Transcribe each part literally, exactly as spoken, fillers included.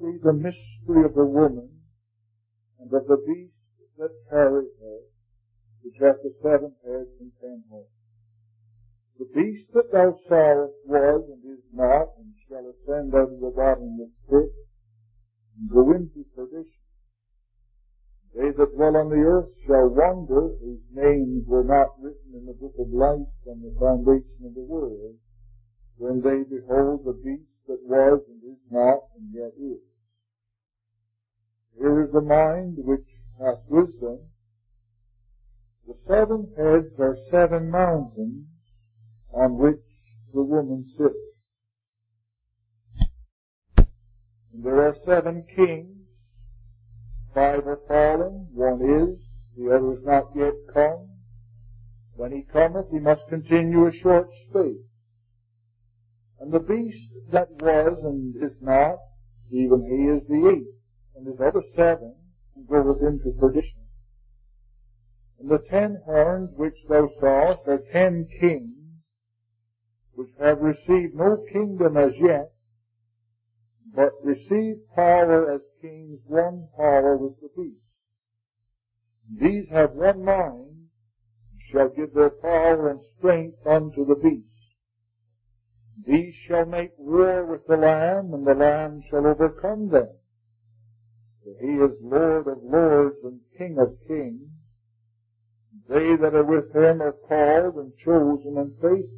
thee the mystery of the woman, and of the beast that carried her, which hath the seven heads and ten horns. The beast that thou sawest was, and is not, and shall ascend out of the bottomless pit, and go into perdition. They that dwell on the earth shall wonder, whose names were not written in the book of life from the foundation of the world, when they behold the beast that was, and is not, and yet is. Here is the mind which hath wisdom. The seven heads are seven mountains on which the woman sits. And there are seven kings. Five are fallen, one is, the other is not yet come. When he cometh, he must continue a short space. And the beast that was and is not, even he is the eighth, and his other seven goeth into perdition. And the ten horns which thou sawest are ten kings, which have received no kingdom as yet, but receive power as kings, one power with the beast. These have one mind, and shall give their power and strength unto the beast. These shall make war with the Lamb, and the Lamb shall overcome them. For he is Lord of lords and King of kings. They that are with him are called and chosen and faithful.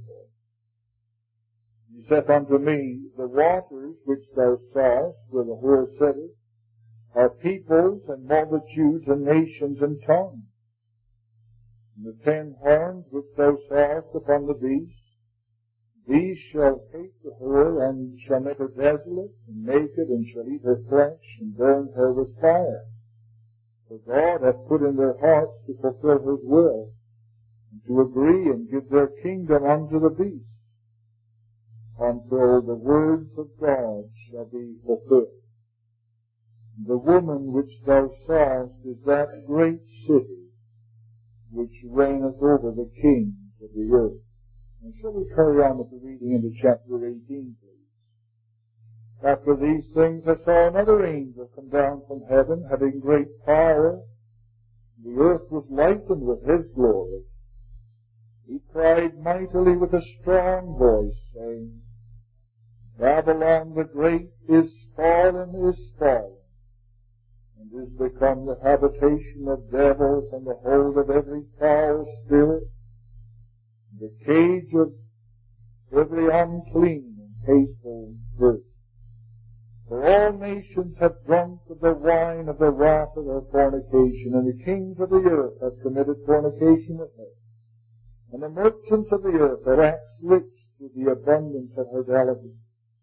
He saith unto me, the waters which thou sawest, where the whore sitteth, are peoples and multitudes and nations and tongues. And the ten horns which thou sawest upon the beast, these shall hate the whore, and shall make her desolate, and naked, and shall eat her flesh, and burn her with fire. For God hath put in their hearts to fulfill his will, and to agree and give their kingdom unto the beast, until the words of God shall be fulfilled. The woman which thou sawest is that great city, which reigneth over the kings of the earth. And shall we carry on with the reading into chapter eighteen, please? After these things I saw another angel come down from heaven, having great power. The earth was lightened with his glory. He cried mightily with a strong voice, saying, Babylon the great is fallen, is fallen, and is become the habitation of devils, and the hold of every foul spirit, the cage of every unclean and hateful bird. For all nations have drunk of the wine of the wrath of her fornication, and the kings of the earth have committed fornication with her. And the merchants of the earth have waxed rich through the abundance of her delicacy.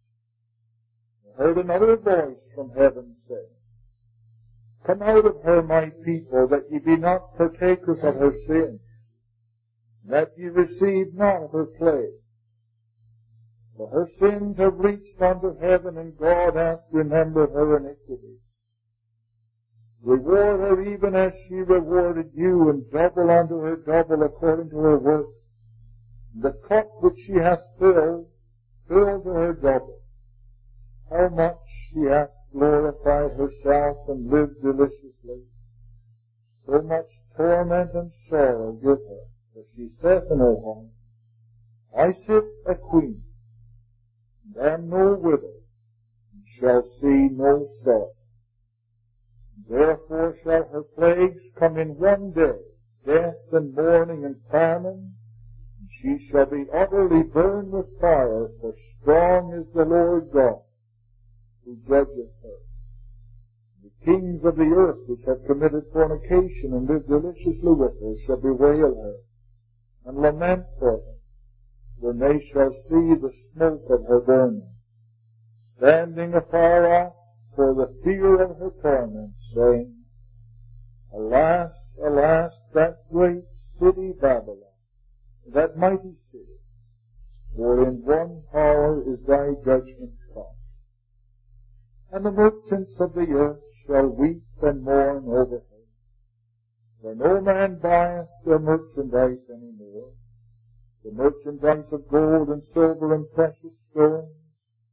I heard another voice from heaven saying, Come out of her, my people, that ye be not partakers of her sin, that ye receive not of her plague. For her sins have reached unto heaven, and God hath remembered her iniquity. Reward her even as she rewarded you, and double unto her double according to her works. The cup which she hath filled, fill to her double. How much she hath glorified herself and lived deliciously, so much torment and sorrow give her. For she saith in her heart, I sit a queen, and am no widow, and shall see no sorrow. Therefore shall her plagues come in one day, death and mourning and famine, and she shall be utterly burned with fire, for strong is the Lord God, who judgeth her. The kings of the earth which have committed fornication and lived deliciously with her shall bewail her, and lament for her, when they shall see the smoke of her burning, standing afar off for the fear of her torment, saying, Alas, alas, that great city Babylon, that mighty city, for in one hour is thy judgment come. And the merchants of the earth shall weep and mourn over her. For no man buyeth their merchandise any more, the merchandise of gold and silver and precious stones,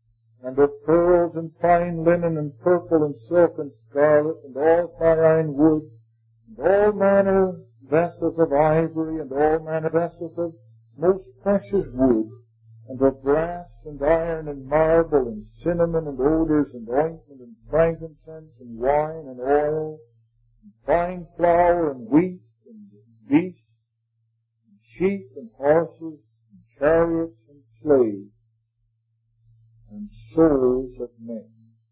and of pearls and fine linen and purple and silk and scarlet and all fine wood, and all manner vessels of ivory, and all manner vessels of most precious wood, and of brass and iron and marble, and cinnamon and odors and ointment and frankincense and wine and oil, and fine flour and wheat and beasts, and sheep and horses, and chariots and slaves, and souls of men.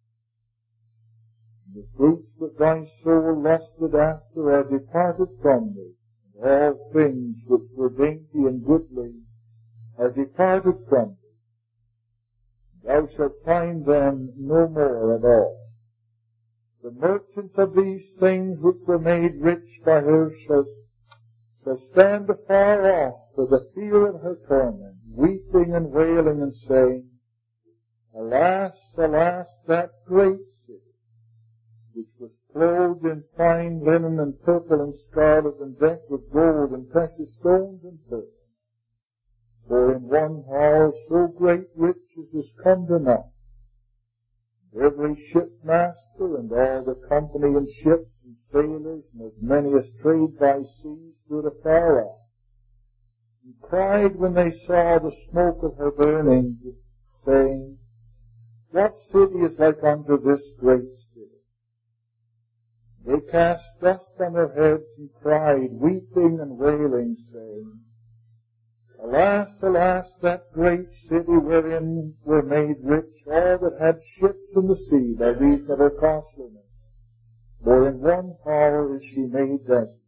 And the fruits that thy soul lusted after are departed from thee, and all things which were dainty and goodly are departed from thee. Thou shalt find them no more at all. The merchants of these things which were made rich by her shall, shall stand afar off for the fear of her torment, weeping and wailing and saying, Alas, alas, that great city, which was clothed in fine linen and purple and scarlet and decked with gold and precious stones and pearls. For in one hour so great riches is come to naught. Every shipmaster and all the company in ships and sailors and as many as trade by sea stood afar off, and cried when they saw the smoke of her burning, saying, What city is like unto this great city? They cast dust on their heads and cried, weeping and wailing, saying, Alas, alas, that great city wherein were made rich all that had ships in the sea by reason of her costliness. For in one hour is she made desolate.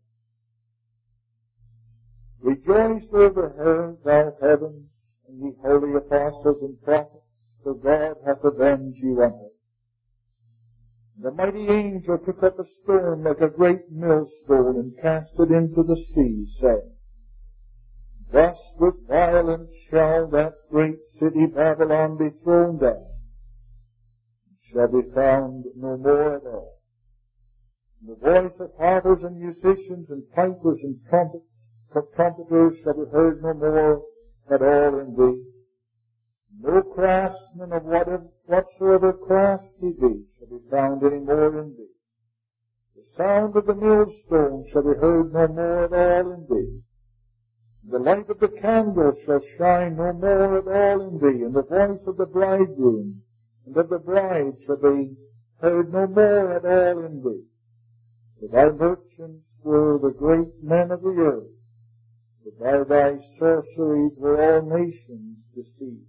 Rejoice over her, thou heavens, and ye holy apostles and prophets, for God hath avenged you on her. The mighty angel took up a stone like a great millstone and cast it into the sea, saying, Thus with violence shall that great city Babylon be thrown down, and shall be found no more at all. And the voice of harpers and musicians and pipers and trumpet, trumpeters shall be heard no more at all in thee. No craftsman of whatever, whatsoever craft he be shall be found any more in thee. The sound of the millstone shall be heard no more at all in thee. The light of the candle shall shine no more at all in thee, and the voice of the bridegroom and of the bride shall be heard no more at all in thee. For thy merchants were the great men of the earth, but by thy sorceries were all nations deceived.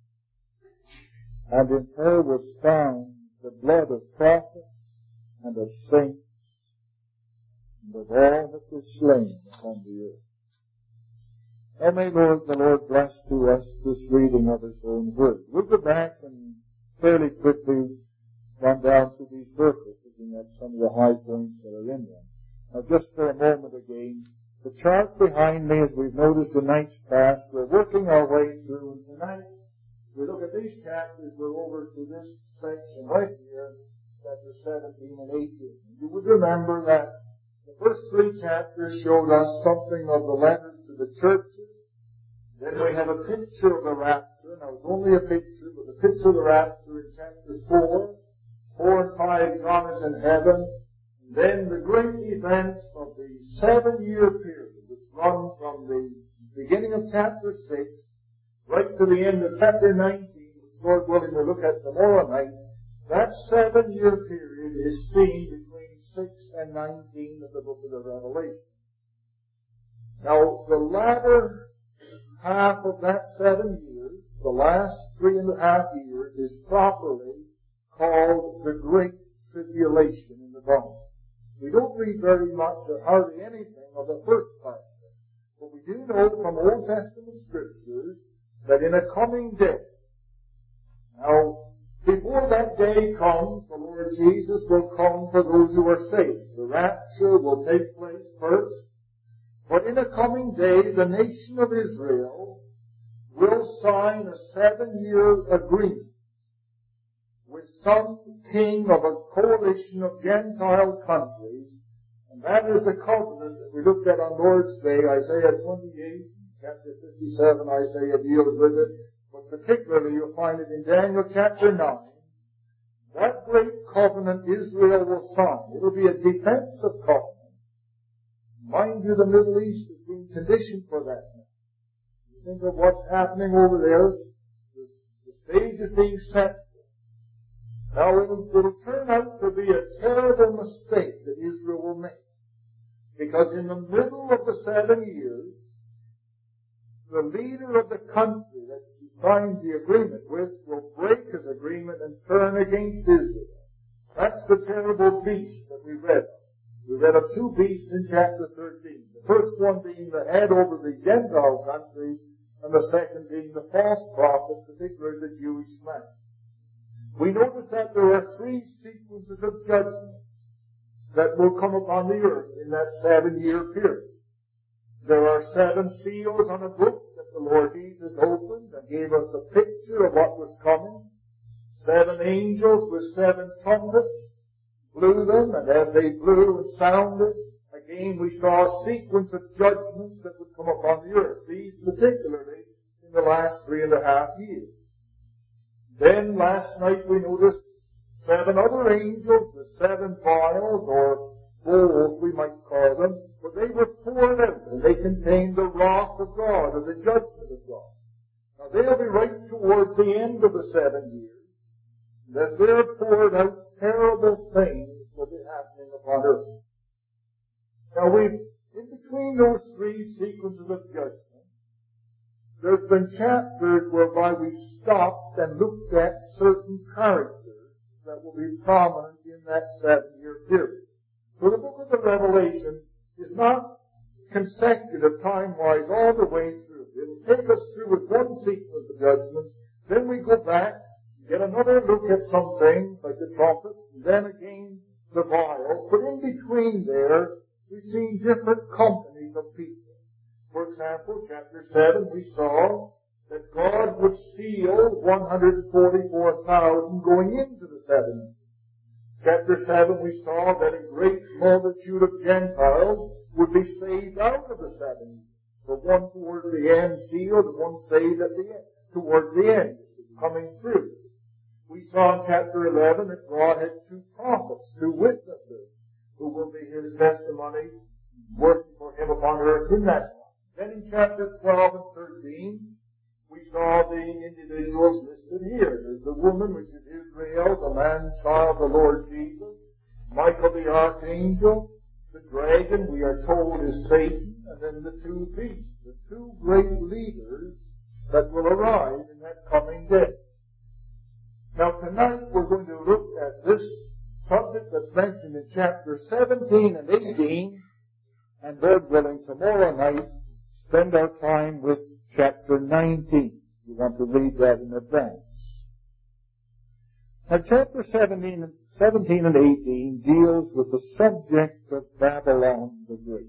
And in her was found the blood of prophets and of saints, and of all that were slain upon the earth. And may Lord, the Lord bless to us this reading of His own word. We'll go back and fairly quickly run down through these verses, looking at some of the high points that are in them. Now just for a moment again, the chart behind me, as we've noticed in nights past, we're working our way through, and tonight, we look at these chapters, we're over to this section right here, chapter seventeen and eighteen. You would remember that the first three chapters showed us something of the letters to the churches. Then we have a picture of the rapture. Now it's only a picture, but the picture of the rapture in chapter four, four and five, John is in heaven. And then the great events of the seven-year period, which run from the beginning of chapter six right to the end of chapter nineteen, which Lord willing we'll look at tomorrow night. That seven-year period is seen between six and nineteen of the book of the Revelation. Now, the latter half of that seven years, the last three and a half years, is properly called the Great Tribulation in the Bible. We don't read very much or hardly anything of the first part. But we do know from Old Testament scriptures that in a coming day, now, before that day comes, the Lord Jesus will come for those who are saved. The rapture will take place first. But in a coming day, the nation of Israel will sign a seven-year agreement with some king of a coalition of Gentile countries. And that is the covenant that we looked at on Lord's Day, Isaiah twenty-eight, chapter fifty-seven, Isaiah deals with it. But particularly you'll find it in Daniel chapter nine. That great covenant Israel will sign. It'll be a defensive covenant. Mind you, the Middle East is being conditioned for that now. You think of what's happening over there. The, the stage is being set. Now it'll, it'll turn out to be a terrible mistake that Israel will make. Because in the middle of the seven years, the leader of the country that he signed the agreement with will break his agreement and turn against Israel. That's the terrible beast that we read of. We read of two beasts in chapter thirteen. The first one being the head over the Gentile countries, and the second being the false prophet, particularly the Jewish man. We notice that there are three sequences of judgments that will come upon the earth in that seven-year period. There are seven seals on a book that the Lord Jesus opened and gave us a picture of what was coming. Seven angels with seven trumpets blew them, and as they blew and sounded, again we saw a sequence of judgments that would come upon the earth, these particularly in the last three and a half years. Then last night we noticed seven other angels with seven vials, or bowls we might call them, but they were poured out, and they contained the wrath of God, or the judgment of God. Now they'll be right towards the end of the seven years. And as they're poured out, terrible things will be happening upon earth. Now we've, in between those three sequences of judgment, there's been chapters whereby we've stopped and looked at certain characters that will be prominent in that seven-year period. So the book of the Revelation is not consecutive time-wise all the way through. It'll take us through with one sequence of judgments, then we go back, get another look at some things, like the trumpets, and then again the vials. But in between there, we've seen different companies of people. For example, chapter seven, we saw that God would seal one hundred forty-four thousand going into the seven. Chapter seven, we saw that a great multitude of Gentiles would be saved out of the seven. So one towards the end sealed, and one saved at the end, towards the end, coming through. We saw in chapter eleven that God had two prophets, two witnesses, who will be His testimony, working for Him upon earth in that time. Then in chapters twelve and thirteen, we saw the individuals listed here. There's the woman, which is Israel, the man-child, the Lord Jesus, Michael the archangel, the dragon, we are told, is Satan, and then the two beasts, the two great leaders that will arise in that coming day. Now tonight we're going to look at this subject that's mentioned in chapter seventeen and eighteen, and Lord willing, tomorrow night, spend our time with chapter nineteen. You want to read that in advance. Now chapter seventeen, seventeen and eighteen deals with the subject of Babylon the Great.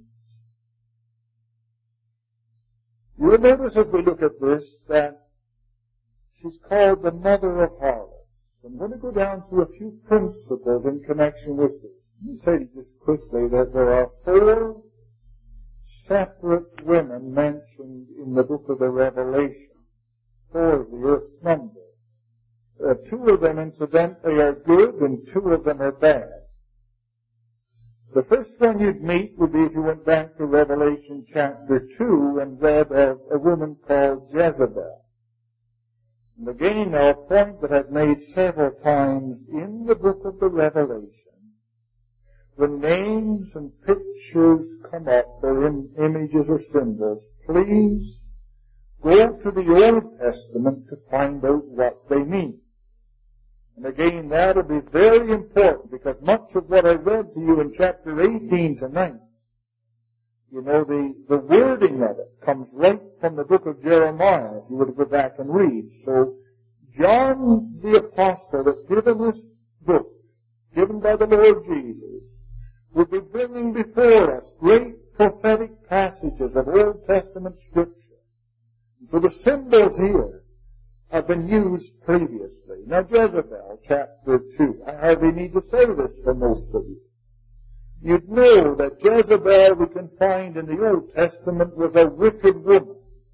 You'll notice as we look at this that she's called the mother of harlots. I'm going to go down through a few principles in connection with this. Let me say just quickly that there are four separate women mentioned in the book of the Revelation. Four is the earth's number. Uh, two of them, incidentally, are good, and two of them are bad. The first one you'd meet would be if you went back to Revelation chapter two and read of a woman called Jezebel. And again, a point that I've made several times in the book of the Revelation, when names and pictures come up, or in images or symbols, please go to the Old Testament to find out what they mean. And again, that'll be very important, because much of what I read to you in chapter eighteen tonight, you know, the, the wording of it comes right from the book of Jeremiah, if you were to go back and read. So, John the Apostle that's given this book, given by the Lord Jesus, will be bringing before us great prophetic passages of Old Testament Scripture. And so the symbols here have been used previously. Now Jezebel, chapter two. I hardly need to say this for most of you. You'd know that Jezebel we can find in the Old Testament was a wicked woman.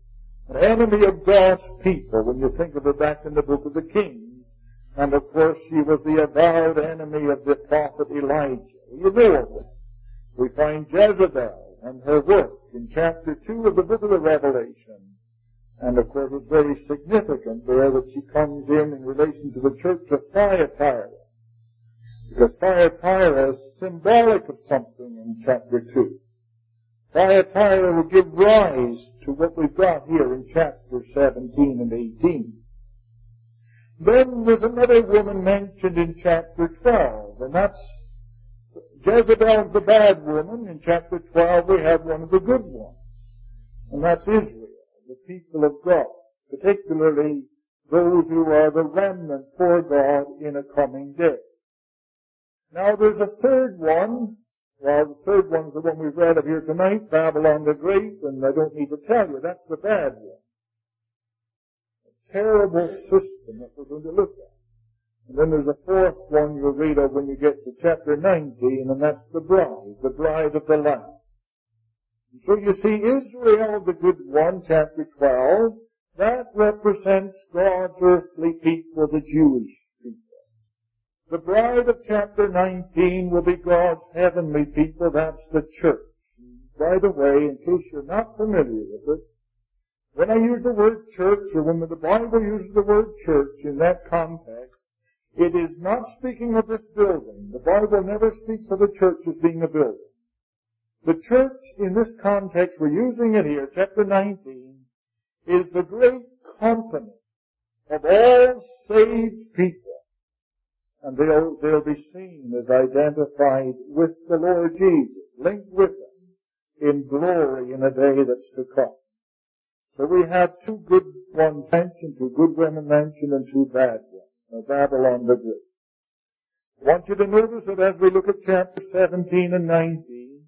An enemy of God's people, when you think of her back in the book of the Kings. And of course she was the avowed enemy of the prophet Elijah. You know of that. We find Jezebel and her work in chapter two of the book of the Revelation. And of course it's very significant there that she comes in in relation to the church of Thyatira. Because Thyatira is symbolic of something in chapter two. Thyatira will give rise to what we've got here in chapter seventeen and eighteen. Then there's another woman mentioned in chapter twelve, and that's Jezebel's the bad woman. In chapter twelve we have one of the good ones, and that's Israel, the people of God, particularly those who are the remnant for God in a coming day. Now there's a third one. Well, the third one's the one we've read of here tonight, Babylon the Great, and I don't need to tell you, that's the bad one. A terrible system that we're going to look at. And then there's a fourth one you'll read of when you get to chapter nineteen, and that's the bride, the bride of the Lamb. And so you see, Israel, the good one, chapter twelve, that represents God's earthly people, the Jewish people. The bride of chapter nineteen will be God's heavenly people. That's the church. By the way, in case you're not familiar with it, when I use the word church, or when the Bible uses the word church in that context, it is not speaking of this building. The Bible never speaks of the church as being a building. The church, in this context, we're using it here, chapter nineteen, is the great company of all saved people. And they'll, they'll be seen as identified with the Lord Jesus, linked with Him in glory in a day that's to come. So we have two good ones mentioned, two good women mentioned, and two bad ones. Now, Babylon the Great. I want you to notice that as we look at chapter seventeen and nineteen,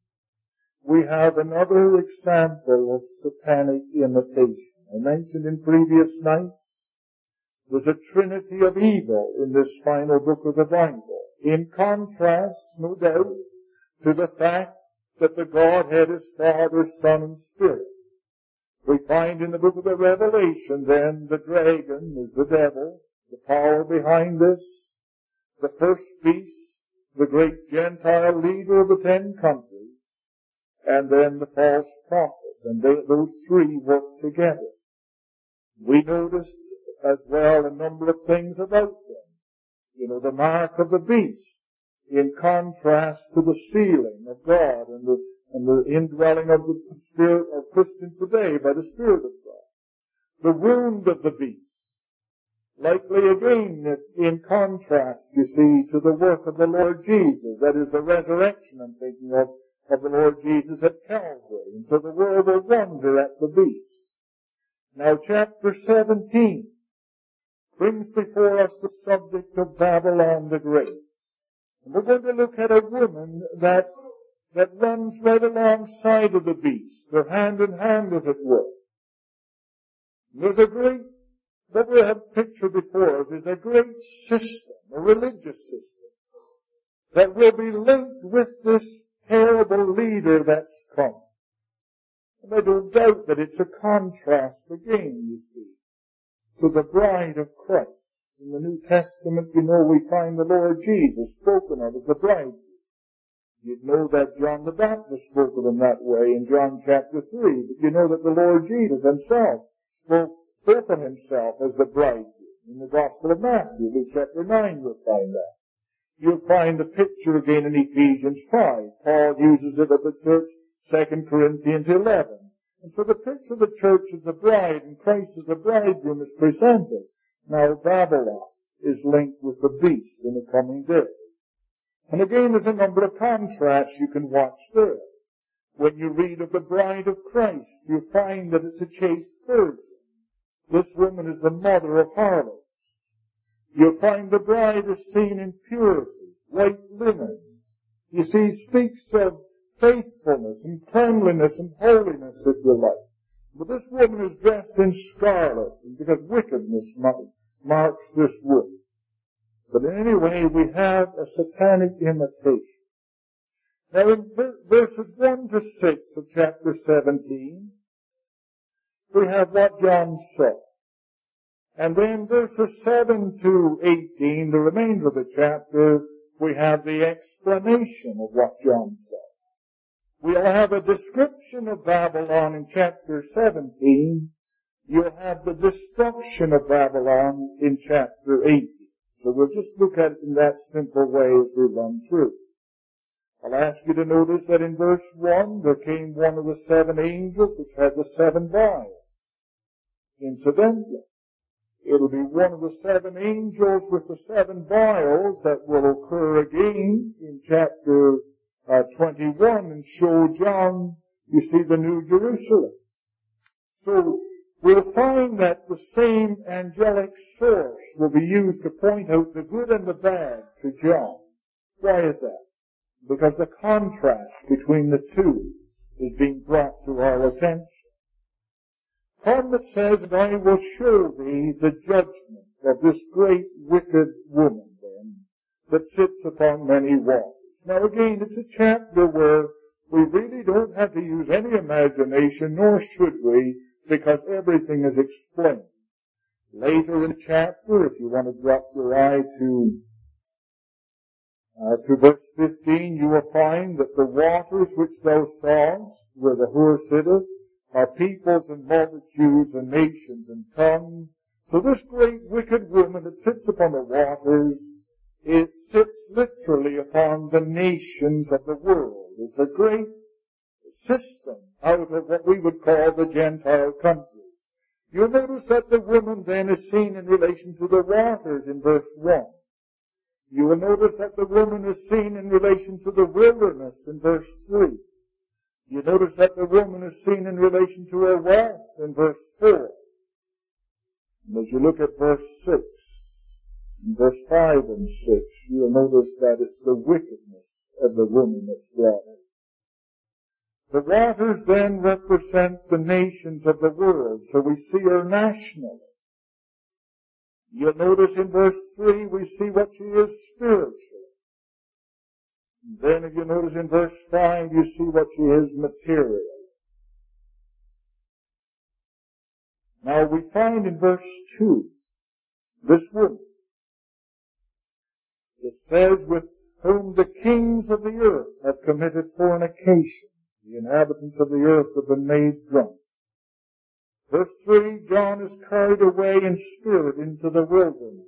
we have another example of satanic imitation. I mentioned in previous nights, there's a trinity of evil in this final book of the Bible. In contrast, no doubt, to the fact that the Godhead is Father, Son, and Spirit. We find in the book of the Revelation, then, the dragon is the devil, the power behind this, the first beast, the great Gentile leader of the ten countries, and then the false prophet. And they, those three work together. We noticed as well a number of things about them. You know, the mark of the beast, in contrast to the sealing of God and the, and the indwelling of the Spirit of Christians today by the Spirit of God. The wound of the beast, likely again in contrast, you see, to the work of the Lord Jesus. That is the resurrection, I'm thinking of, of the Lord Jesus at Calvary. And so the world will wonder at the beast. Now chapter seventeen brings before us the subject of Babylon the Great. And we're going to look at a woman that, that runs right alongside of the beast. They're hand in hand, as it were. And there's a great, what we have pictured before us is a great system, a religious system, that will be linked with this terrible leader that's come. And I don't doubt that it's a contrast again, you see, to the bride of Christ. In the New Testament, you know, we find the Lord Jesus spoken of as the bridegroom. You'd know that John the Baptist spoke of him that way in John chapter three, but you know that the Lord Jesus himself spoke, spoke of himself as the bridegroom. In the Gospel of Matthew, Luke chapter nine, you'll find that. You'll find the picture again in Ephesians five. Paul uses it of the church, Second Corinthians eleven. And so the picture of the church as the bride and Christ as the bridegroom is presented. Now Babylon is linked with the beast in the coming day. And again there's a number of contrasts you can watch there. When you read of the bride of Christ, you find that it's a chaste virgin. This woman is the mother of harlots. You'll find the bride is seen in purity, white linen. You see, speaks of faithfulness and cleanliness and holiness, if you like. But this woman is dressed in scarlet, because wickedness marks this woman. But in any way, we have a satanic imitation. Now in verses one to six of chapter seventeen, we have what John saw. And then verses seven to eighteen, the remainder of the chapter, we have the explanation of what John saw. We'll have a description of Babylon in chapter seventeen. You'll have the destruction of Babylon in chapter eighteen. So we'll just look at it in that simple way as we run through. I'll ask you to notice that in verse one, there came one of the seven angels which had the seven vials. Incidentally, it'll be one of the seven angels with the seven vials that will occur again in chapter uh, twenty-one and show John, you see, the New Jerusalem. So we'll find that the same angelic source will be used to point out the good and the bad to John. Why is that? Because the contrast between the two is being brought to our attention. Come that says, and I will show thee the judgment of this great wicked woman, then, that sits upon many waters. Now again, it's a chapter where we really don't have to use any imagination, nor should we, because everything is explained. Later in the chapter, if you want to drop your eye to uh, to verse fifteen, you will find that the waters which thou sawest, where the whore sitteth, are peoples and multitudes and nations and tongues. So this great wicked woman that sits upon the waters, it sits literally upon the nations of the world. It's a great system out of what we would call the Gentile countries. You'll notice that the woman then is seen in relation to the waters in verse one. You will notice that the woman is seen in relation to the wilderness in verse three. You notice that the woman is seen in relation to her wealth in verse four. And as you look at verse six, in verse five and six, you'll notice that it's the wickedness of the woman that's brought in. The waters then represent the nations of the world, so we see her nationally. You'll notice in verse three, we see what she is spiritually. And then if you notice in verse five, you see what she is materially. Now we find in verse two, this woman, it says, with whom the kings of the earth have committed fornication. The inhabitants of the earth have been made drunk. Verse three, John is carried away in spirit into the wilderness.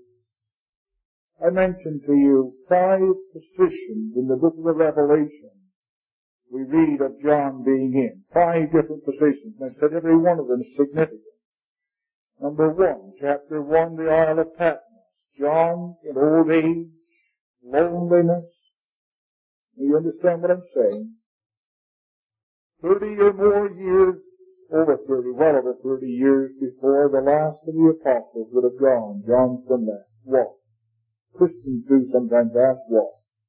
I mentioned to you five positions in the book of the Revelation we read of John being in. Five different positions. And I said every one of them is significant. Number one, chapter one, the Isle of Patmos. John in old age, loneliness. You understand what I'm saying? Thirty or more years, over thirty, well over thirty years before the last of the apostles would have gone, John's been left. What? Christians do sometimes ask what?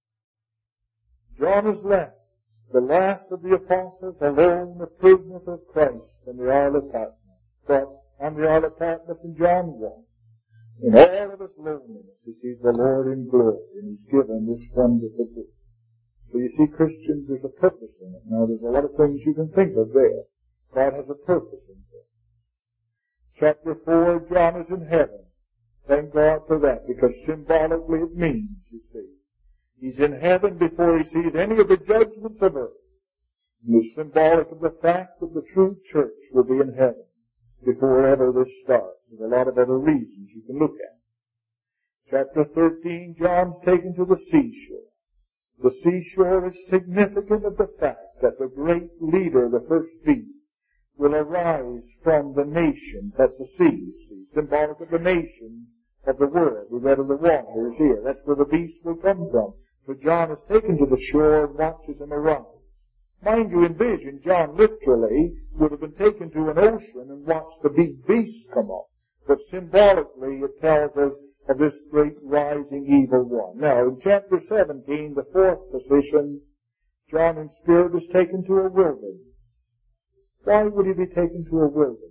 John is left, the last of the apostles, alone, a prisoner for Christ on the Isle of Patmos. But on the Isle of Patmos in John one, in all of his loneliness, he sees the Lord in glory, and he's given this wonderful book. So you see, Christians, there's a purpose in it. Now, there's a lot of things you can think of there. God has a purpose in it. Chapter four, John is in heaven. Thank God for that, because symbolically it means, you see, he's in heaven before he sees any of the judgments of earth. And it's symbolic of the fact that the true church will be in heaven before ever this starts. There's a lot of other reasons you can look at. Chapter thirteen, John's taken to the seashore. The seashore is significant of the fact that the great leader, the first beast, will arise from the nations. That's the sea, you see, symbolic of the nations of the world. We read of the waters here. That's where the beast will come from. So John is taken to the shore and watches him arise. Mind you, in vision, John literally would have been taken to an ocean and watched the big beast come up. But symbolically, it tells us of this great rising evil one. Now, in chapter seventeen, the fourth position, John in spirit is taken to a wilderness. Why would he be taken to a wilderness?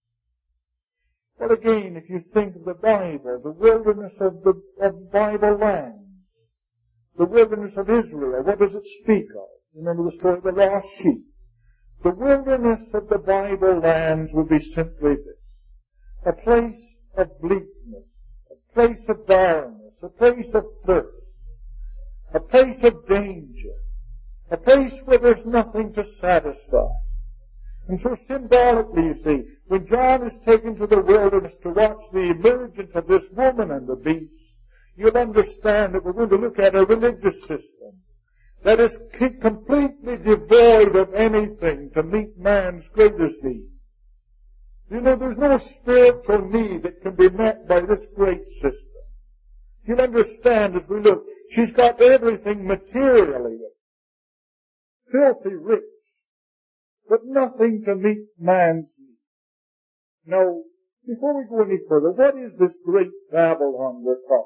Well, again, if you think of the Bible, the wilderness of the of Bible lands, the wilderness of Israel, what does it speak of? Remember the story of the lost sheep. The wilderness of the Bible lands would be simply this: a place of bleakness, a place of barrenness, a place of thirst, a place of danger, a place where there's nothing to satisfy. And so symbolically, you see, when John is taken to the wilderness to watch the emergence of this woman and the beast, you'll understand that we're going to look at a religious system that is completely devoid of anything to meet man's greatest need. You know, there's no spiritual need that can be met by this great system. You'll understand as we look, she's got everything materially, filthy rich, but nothing to meet man's need. Now, before we go any further, what is this great Babylon we're talking?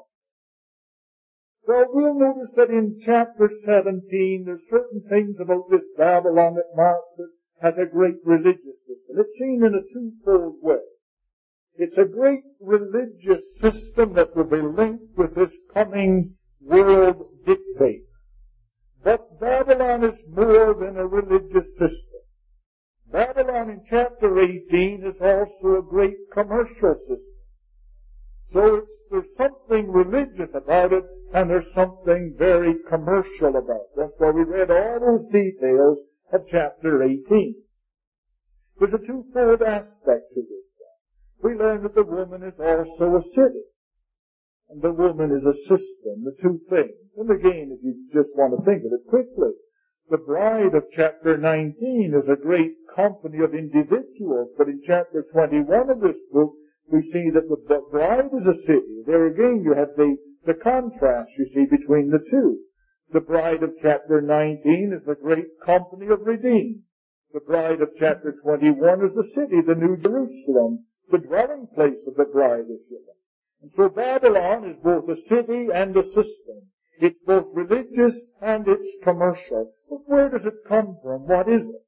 Well, we'll notice that in chapter seventeen, there's certain things about this Babylon that marks it as a great religious system. It's seen in a twofold way. It's a great religious system that will be linked with this coming world dictator. But Babylon is more than a religious system. Babylon in chapter eighteen is also a great commercial system. So it's, there's something religious about it, and there's something very commercial about it. That's why we read all those details of chapter eighteen. There's a twofold aspect to this. We learn that the woman is also a city, and the woman is a system, the two things. And again, if you just want to think of it quickly, the bride of chapter nineteen is a great company of individuals, but in chapter twenty-one of this book, we see that the bride is a city. There again, you have the, the contrast, you see, between the two. The bride of chapter nineteen is the great company of redeemed. The bride of chapter twenty-one is the city, the New Jerusalem, the dwelling place of the bride, if you like. And so Babylon is both a city and a system. It's both religious and it's commercial. But where does it come from? What is it?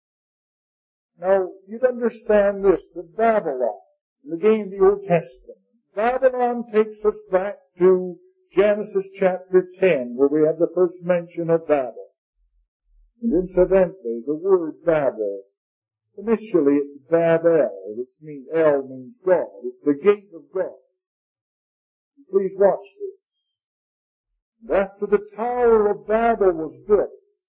Now, you'd understand this, that Babylon, and again the Old Testament, Babylon takes us back to Genesis chapter ten, where we have the first mention of Babel. And incidentally, the word Babel, initially it's Babel, which means, El means God. It's the gate of God. Please watch this. And after the Tower of Babel was built,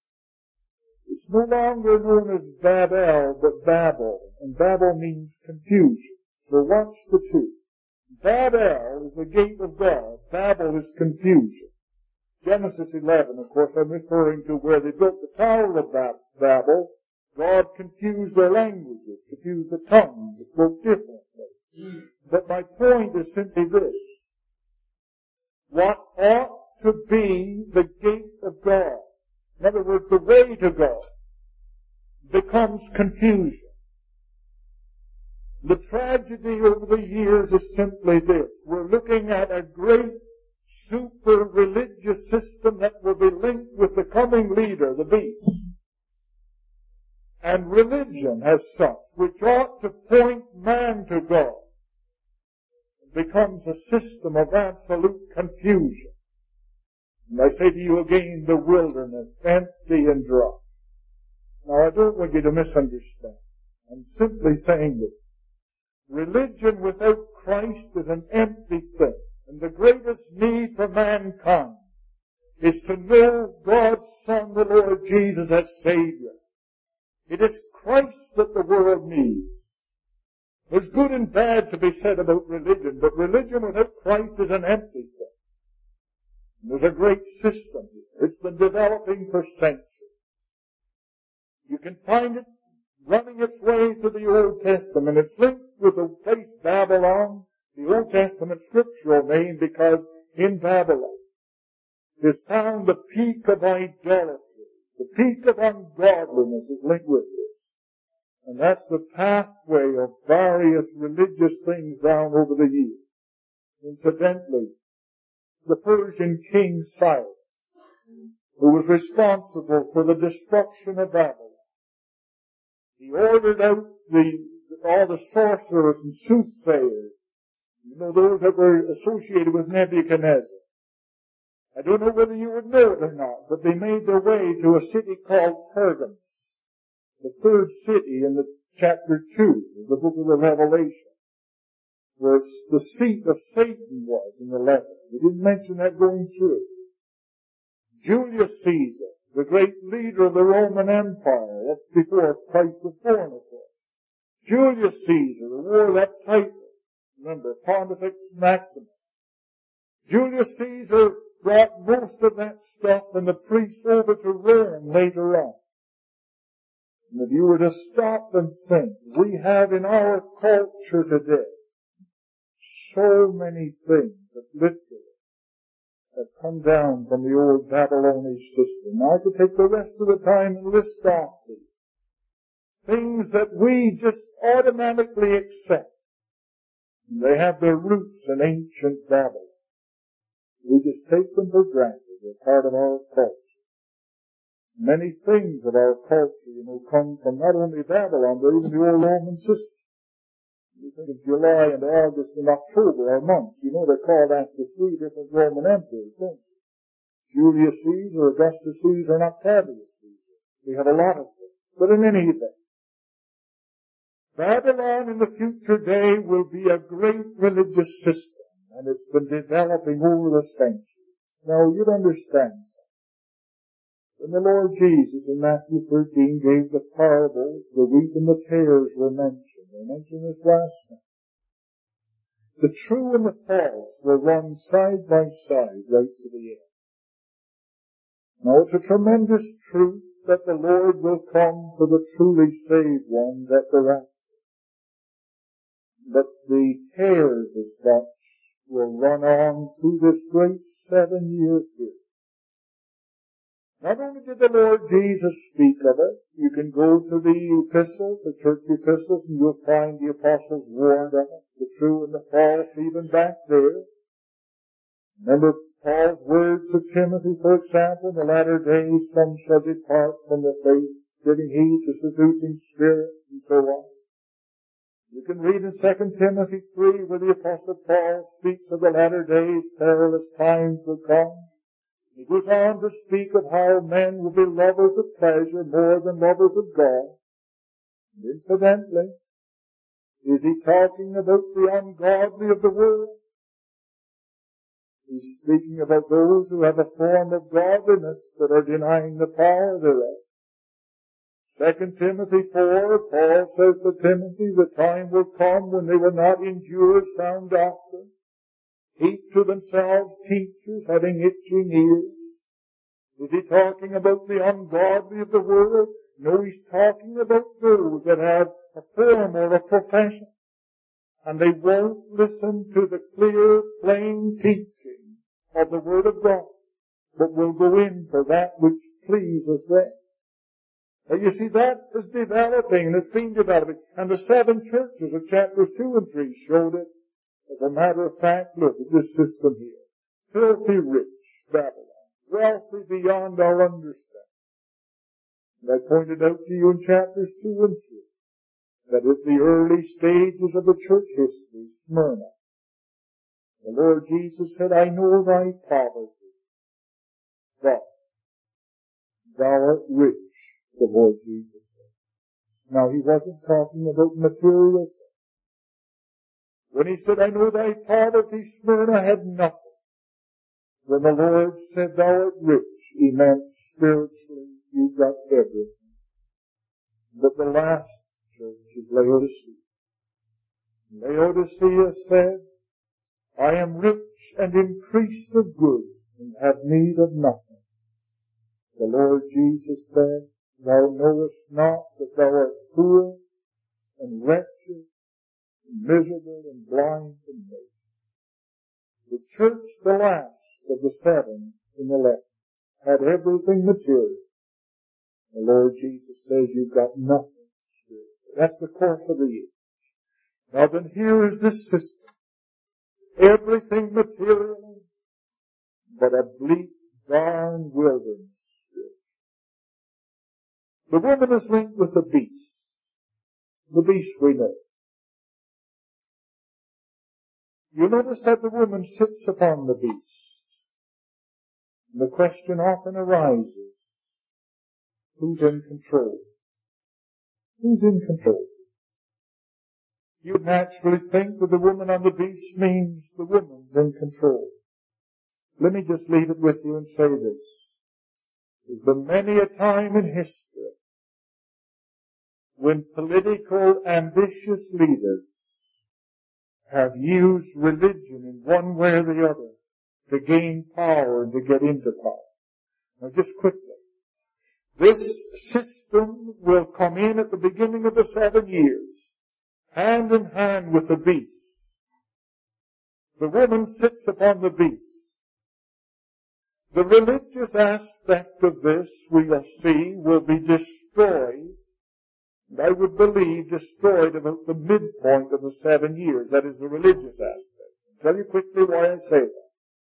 it's no longer known as Babel, but Babel. And Babel means confusion. So watch the two. Babel is the gate of God. Babel is confusion. Genesis eleven, of course, I'm referring to where they built the Tower of Babel. God confused their languages, confused the tongues, they spoke differently. But my point is simply this. What ought to be the gate of God, in other words, the way to God, becomes confusion. The tragedy over the years is simply this. We're looking at a great super religious system that will be linked with the coming leader, the beast. And religion as such, which ought to point man to God, becomes a system of absolute confusion. And I say to you again, the wilderness, empty and dry. Now I don't want you to misunderstand. I'm simply saying this. Religion without Christ is an empty thing. And the greatest need for mankind is to know God's Son, the Lord Jesus, as Savior. It is Christ that the world needs. There's good and bad to be said about religion, but religion without Christ is an empty thing. And there's a great system here. It's been developing for centuries. You can find it running its way to the Old Testament. It's linked with the place Babylon, the Old Testament scriptural name, because in Babylon is found the peak of idolatry. The peak of ungodliness is linked with this. And that's the pathway of various religious things down over the years. Incidentally, the Persian king Cyrus, who was responsible for the destruction of Babylon, he ordered out the, all the sorcerers and soothsayers, you know, those that were associated with Nebuchadnezzar. I don't know whether you would know it or not, but they made their way to a city called Pergamos. the third city in the chapter two of the book of the Revelation, where it's the seat of Satan was in the letter. We didn't mention that going through. Julius Caesar, the great leader of the Roman Empire. That's before Christ was born, of course. Julius Caesar wore that title. Remember, Pontifex Maximus. Julius Caesar brought most of that stuff and the priests over to Rome later on. And if you were to stop and think, we have in our culture today so many things that literally have come down from the old Babylonian system. Now I could take the rest of the time and list off these things that we just automatically accept. They have their roots in ancient Babylon. We just take them for granted. They're part of our culture. Many things of our culture, you know, come from not only Babylon, but even the old Roman system. You think of July and August and October, our months. You know, they're called after three different Roman emperors, don't you? Julius Caesar, Augustus Caesar, and Octavius Caesar. We have a lot of them. But in any event, Babylon in the future day will be a great religious system. And it's been developing over the centuries. Now, you'd understand something. When the Lord Jesus in Matthew thirteen gave the parables, the wheat and the tares were mentioned. I mentioned this last night. The true and the false will run side by side right to the end. Now, it's a tremendous truth that the Lord will come for the truly saved ones at the rapture. But the tares as such will run on through this great seven-year period. Not only did the Lord Jesus speak of it, you can go to the epistles, the church epistles, and you'll find the apostles warned of it, the true and the false, even back there. Remember Paul's words to Timothy, for example, in the latter days some shall depart from the faith, giving heed to seducing spirits, and so on. You can read in Second Timothy three where the Apostle Paul speaks of the latter days, perilous times will come. He goes on to speak of how men will be lovers of pleasure more than lovers of God. And incidentally, is he talking about the ungodly of the world? He's speaking about those who have a form of godliness but are denying the power thereof. Second Timothy four, Paul says to Timothy, the time will come when they will not endure sound doctrine, heap to themselves teachers having itching ears. Is he talking about the ungodly of the world? No, he's talking about those that have a form or a profession, and they won't listen to the clear, plain teaching of the Word of God, but will go in for that which pleases them. Now you see, that is developing, and it's been developing. And the seven churches of chapters two and three showed it. As a matter of fact, look at this system here. Filthy rich, Babylon. Wealthy beyond our understanding. And I pointed out to you in chapters two and three that at the early stages of the church history, Smyrna, the Lord Jesus said, I know thy poverty, but thou art rich. The Lord Jesus said. Now, he wasn't talking about material things. When he said, I know thy poverty, Smyrna had nothing. When the Lord said, thou art rich, he meant spiritually, you've got everything. But the last church is Laodicea. Laodicea said, I am rich and increased of goods, and have need of nothing. The Lord Jesus said, thou knowest not that thou art poor and wretched and miserable and blind and naked. The church, the last of the seven in the left, had everything material. The Lord Jesus says you've got nothing spiritual. That's the course of the age. Now then here is this system. Everything material, but a bleak, barren wilderness. The woman is linked with the beast. The beast we know. You notice that the woman sits upon the beast. And the question often arises, who's in control? Who's in control? You naturally think that the woman on the beast means the woman's in control. Let me just leave it with you and say this. There's been many a time in history when political ambitious leaders have used religion in one way or the other to gain power and to get into power. Now just quickly. This system will come in at the beginning of the seven years, hand in hand with the beast. The woman sits upon the beast. The religious aspect of this, we will see, will be destroyed, and I would believe destroyed about the midpoint of the seven years. That is the religious aspect. I'll tell you quickly why I say that.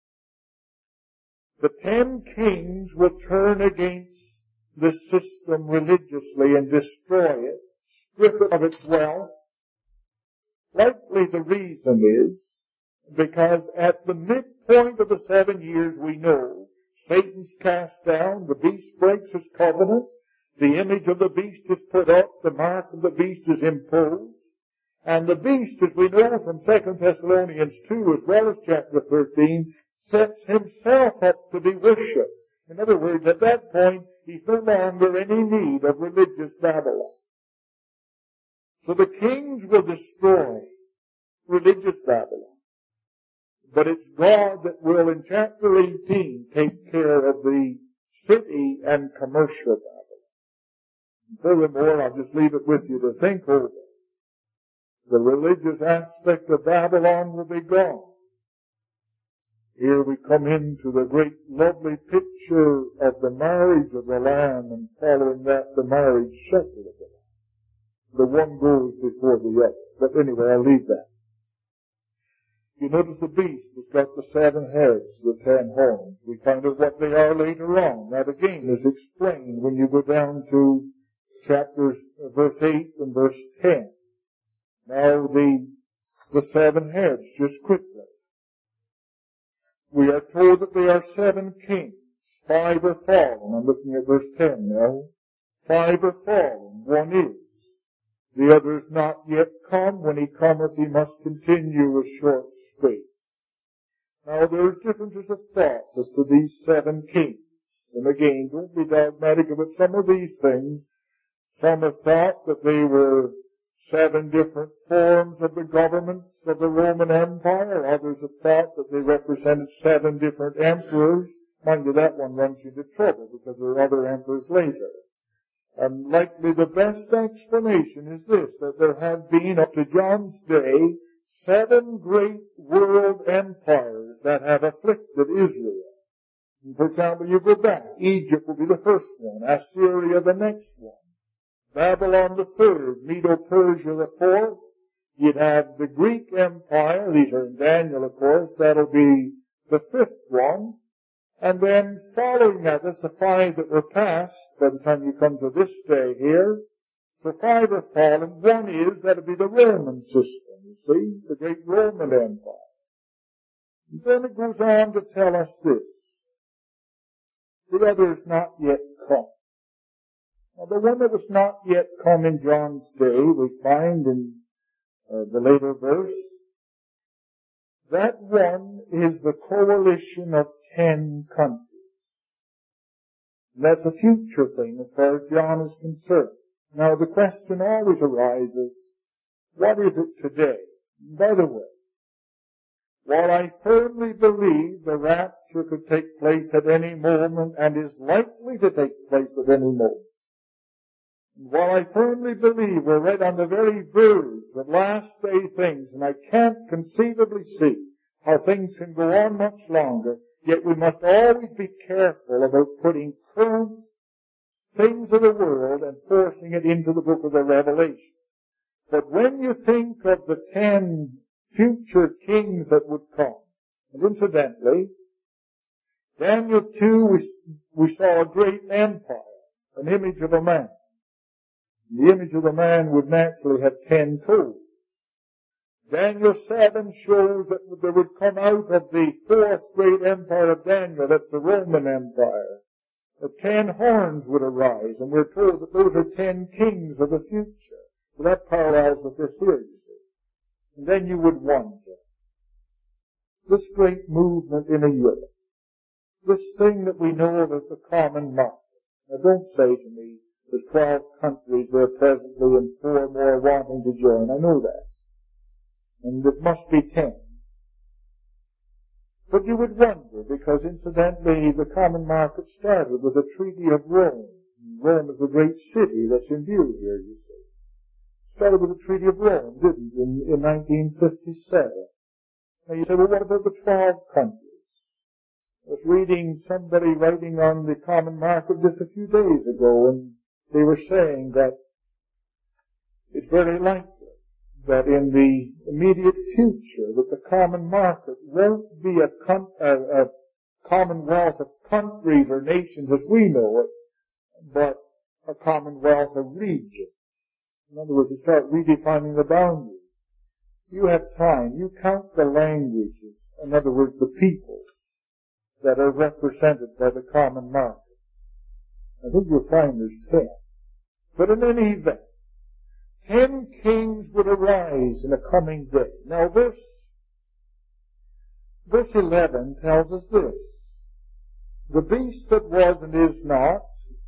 The ten kings will turn against this system religiously and destroy it, strip it of its wealth. Likely the reason is because at the midpoint of the seven years we know Satan's cast down, the beast breaks his covenant, the image of the beast is put up, the mark of the beast is imposed, and the beast, as we know from Second Thessalonians two as well as chapter thirteen, sets himself up to be worshipped. In other words, at that point, he's no longer any need of religious Babylon. So the kings will destroy religious Babylon. But it's God that will, in chapter eighteen, take care of the city and commercial Babylon. And furthermore, I'll just leave it with you to think over. The religious aspect of Babylon will be gone. Here we come into the great lovely picture of the marriage of the Lamb, and following that the marriage supper of the Lamb. The one goes before the other. But anyway, I'll leave that. You notice the beast has got the seven heads, the ten horns. We find out what they are later on. That again is explained when you go down to chapters, verse eight and verse ten. Now the, the seven heads, just quickly. We are told that they are seven kings. Five are fallen. I'm looking at verse ten now. Five are fallen. One is. The other is not yet come. When he cometh, he must continue a short space. Now there's differences of thoughts as to these seven kings. And again, don't be dogmatic about some of these things. Some have thought that they were seven different forms of the governments of the Roman Empire. Others have thought that they represented seven different emperors. Mind you, that one runs into trouble because there are other emperors later. And likely the best explanation is this, that there have been, up to John's day, seven great world empires that have afflicted Israel. And for example, you go back, Egypt will be the first one, Assyria the next one, Babylon the third, Medo-Persia the fourth. You'd have the Greek Empire, these are in Daniel of course, that'll be the fifth one. And then following that, that's the five that were passed by the time you come to this day here. So five are fallen. One is, that'll be the Roman system, you see, the great Roman Empire. And then it goes on to tell us this. The other is not yet come. Now the one that was not yet come in John's day, we find in uh, the later verse, that one is the coalition of ten countries. And that's a future thing as far as John is concerned. Now the question always arises, what is it today? By the way, while I firmly believe the rapture could take place at any moment and is likely to take place at any moment, while I firmly believe we're right on the very verge of last day things, and I can't conceivably see how things can go on much longer, yet we must always be careful about putting current things of the world and forcing it into the book of the Revelation. But when you think of the ten future kings that would come, and incidentally, Daniel two, we, we saw a great empire, an image of a man. The image of the man would naturally have ten toes. Daniel seven shows that there would come out of the fourth great empire of Daniel, that's the Roman Empire, The ten horns would arise, and we're told that those are ten kings of the future. So that parallels with this here, you see. And then you would wonder, this great movement in a Europe, this thing that we know of as the common market. Now don't say to me, there's twelve countries there presently and four more wanting to join. I know that. And it must be ten. But you would wonder, because incidentally the common market started with a treaty of Rome. Rome is a great city that's in view here, you see. Started with the Treaty of Rome, didn't it, in, in nineteen fifty-seven. Now you say, well, what about the twelve countries? I was reading somebody writing on the common market just a few days ago, and they were saying that it's very likely that in the immediate future that the common market won't be a, con- a, a commonwealth of countries or nations as we know it, but a commonwealth of regions. In other words, you start redefining the boundaries. You have time. You count the languages, in other words, the peoples that are represented by the common market. I think you'll find there's ten. But in any event, ten kings would arise in a coming day. Now verse, verse eleven tells us this. The beast that was and is not,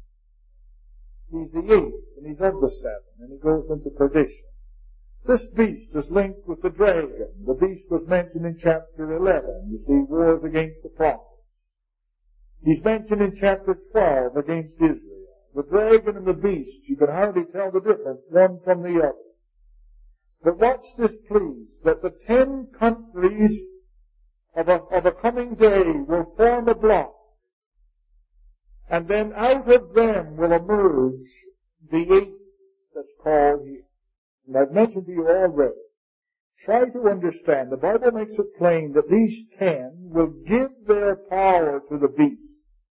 he's the eighth, and he's of the seven, and he goes into perdition. This beast is linked with the dragon. The beast was mentioned in chapter eleven. You see, wars against the prophets. He's mentioned in chapter twelve against Israel. The dragon and the beast, you can hardly tell the difference one from the other. But watch this, please, that the ten countries of a, of a coming day will form a block. And then out of them will emerge the eighth that's called here. And I've mentioned to you already. Try to understand. The Bible makes it plain that these ten will give their power to the beast.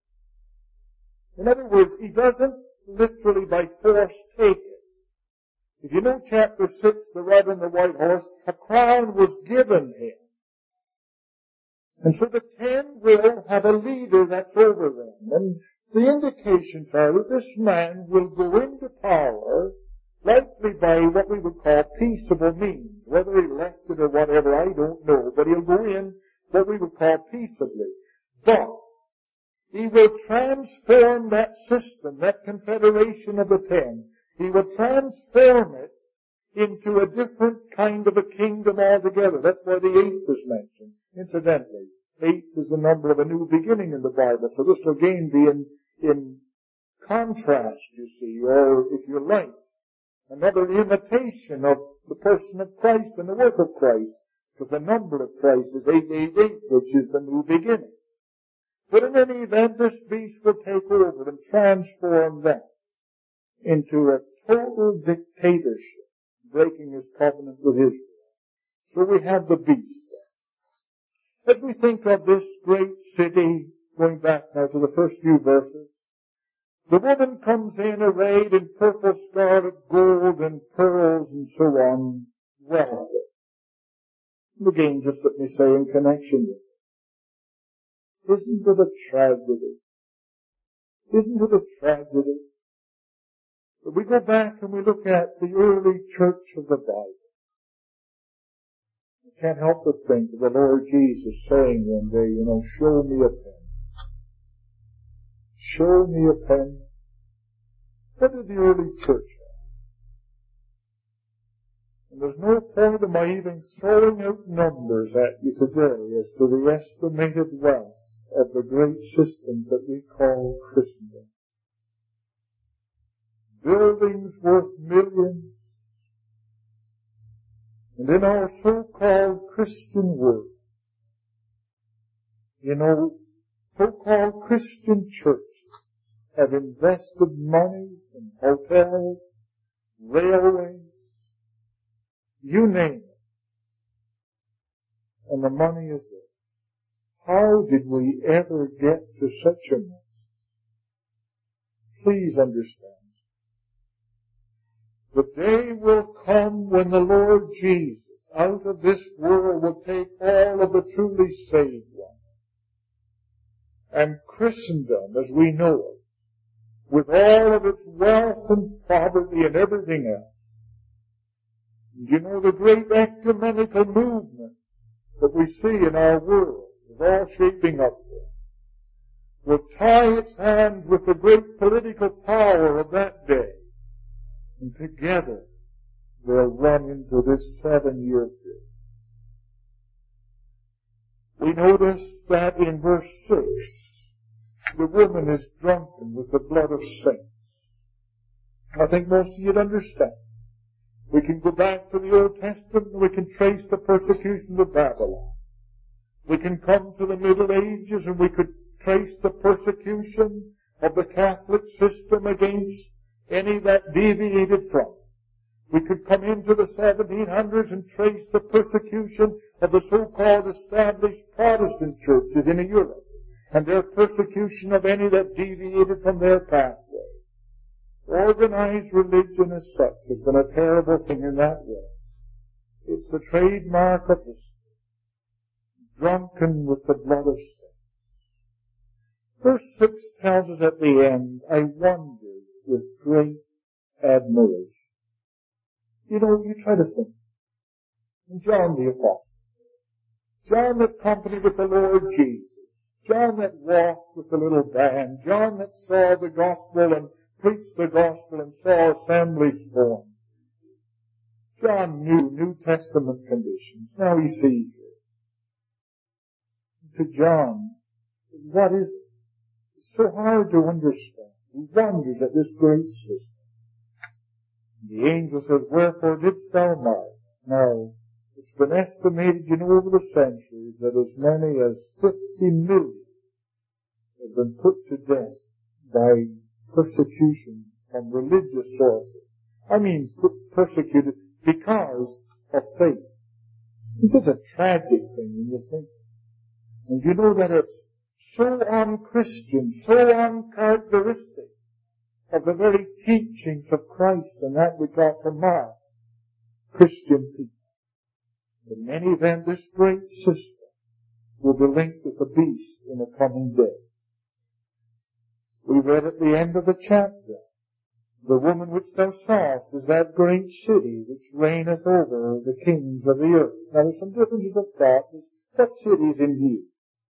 In other words, he doesn't literally by force take it. If you know chapter six, the red and the white horse, a crown was given him. And so the ten will have a leader that's over them. And the indications are that this man will go into power likely by what we would call peaceable means. Whether elected or whatever, I don't know. But he'll go in what we would call peaceably. But he will transform that system, that confederation of the ten. He will transform it into a different kind of a kingdom altogether. That's why the eighth is mentioned. Incidentally, eight is the number of a new beginning in the Bible. So this will again be in, in contrast, you see, or if you like, another imitation of the person of Christ and the work of Christ. Because the number of Christ is eight eight eight, which is a new beginning. But in any event, this beast will take over and transform that into a total dictatorship, breaking his covenant with Israel. So we have the beast. As we think of this great city, going back now to the first few verses, the woman comes in arrayed in purple, scarlet, gold, and pearls, and so on, wealthy. Again, just let me say in connection with it, isn't it a tragedy? Isn't it a tragedy? But we go back and we look at the early church of the Bible. I can't help but think of the Lord Jesus saying one day, you know, show me a pen. Show me a pen. What did the early church have? And there's no point in my even throwing out numbers at you today as to the estimated wealth of the great systems that we call Christendom. Buildings worth millions. And in our so-called Christian world, you know, so-called Christian churches have invested money in hotels, railways, you name it. And the money is there. How did we ever get to such a mess? Please understand. The day will come when the Lord Jesus out of this world will take all of the truly saved ones. And Christendom, as we know it, with all of its wealth and poverty and everything else. And you know, the great ecumenical movement that we see in our world is all shaping up there, will tie its hands with the great political power of that day. And together they'll run into this seven-year period. We notice that in verse six, the woman is drunken with the blood of saints. I think most of you'd understand. We can go back to the Old Testament and we can trace the persecution of Babylon. We can come to the Middle Ages and we could trace the persecution of the Catholic system against any that deviated from it. We could come into the seventeen hundreds and trace the persecution of the so-called established Protestant churches in Europe and their persecution of any that deviated from their pathway. Organized religion as such has been a terrible thing in that way. It's the trademark of history. Drunken with the blood of saints. Verse six tells us at the end, I wondered with great admiration. You know, you try to think. John the Apostle. John that accompanied with the Lord Jesus. John that walked with the little band. John that saw the gospel and preached the gospel and saw assemblies form. John knew New Testament conditions. Now he sees it. To John, what is it? It's so hard to understand. He wonders at this great system. The angel says, wherefore didst thou marvel? Now, it's been estimated, you know, over the centuries that as many as fifty million have been put to death by persecution from religious sources. I mean, persecuted because of faith. This is a tragic thing when you think. And you know that it's so unchristian, so uncharacteristic of the very teachings of Christ and that which ought to mark Christian people. In any event, this great system will be linked with the beast in the coming day. We read at the end of the chapter, the woman which thou sawest is that great city which reigneth over the kings of the earth. Now there's some differences of thought as what city is in view.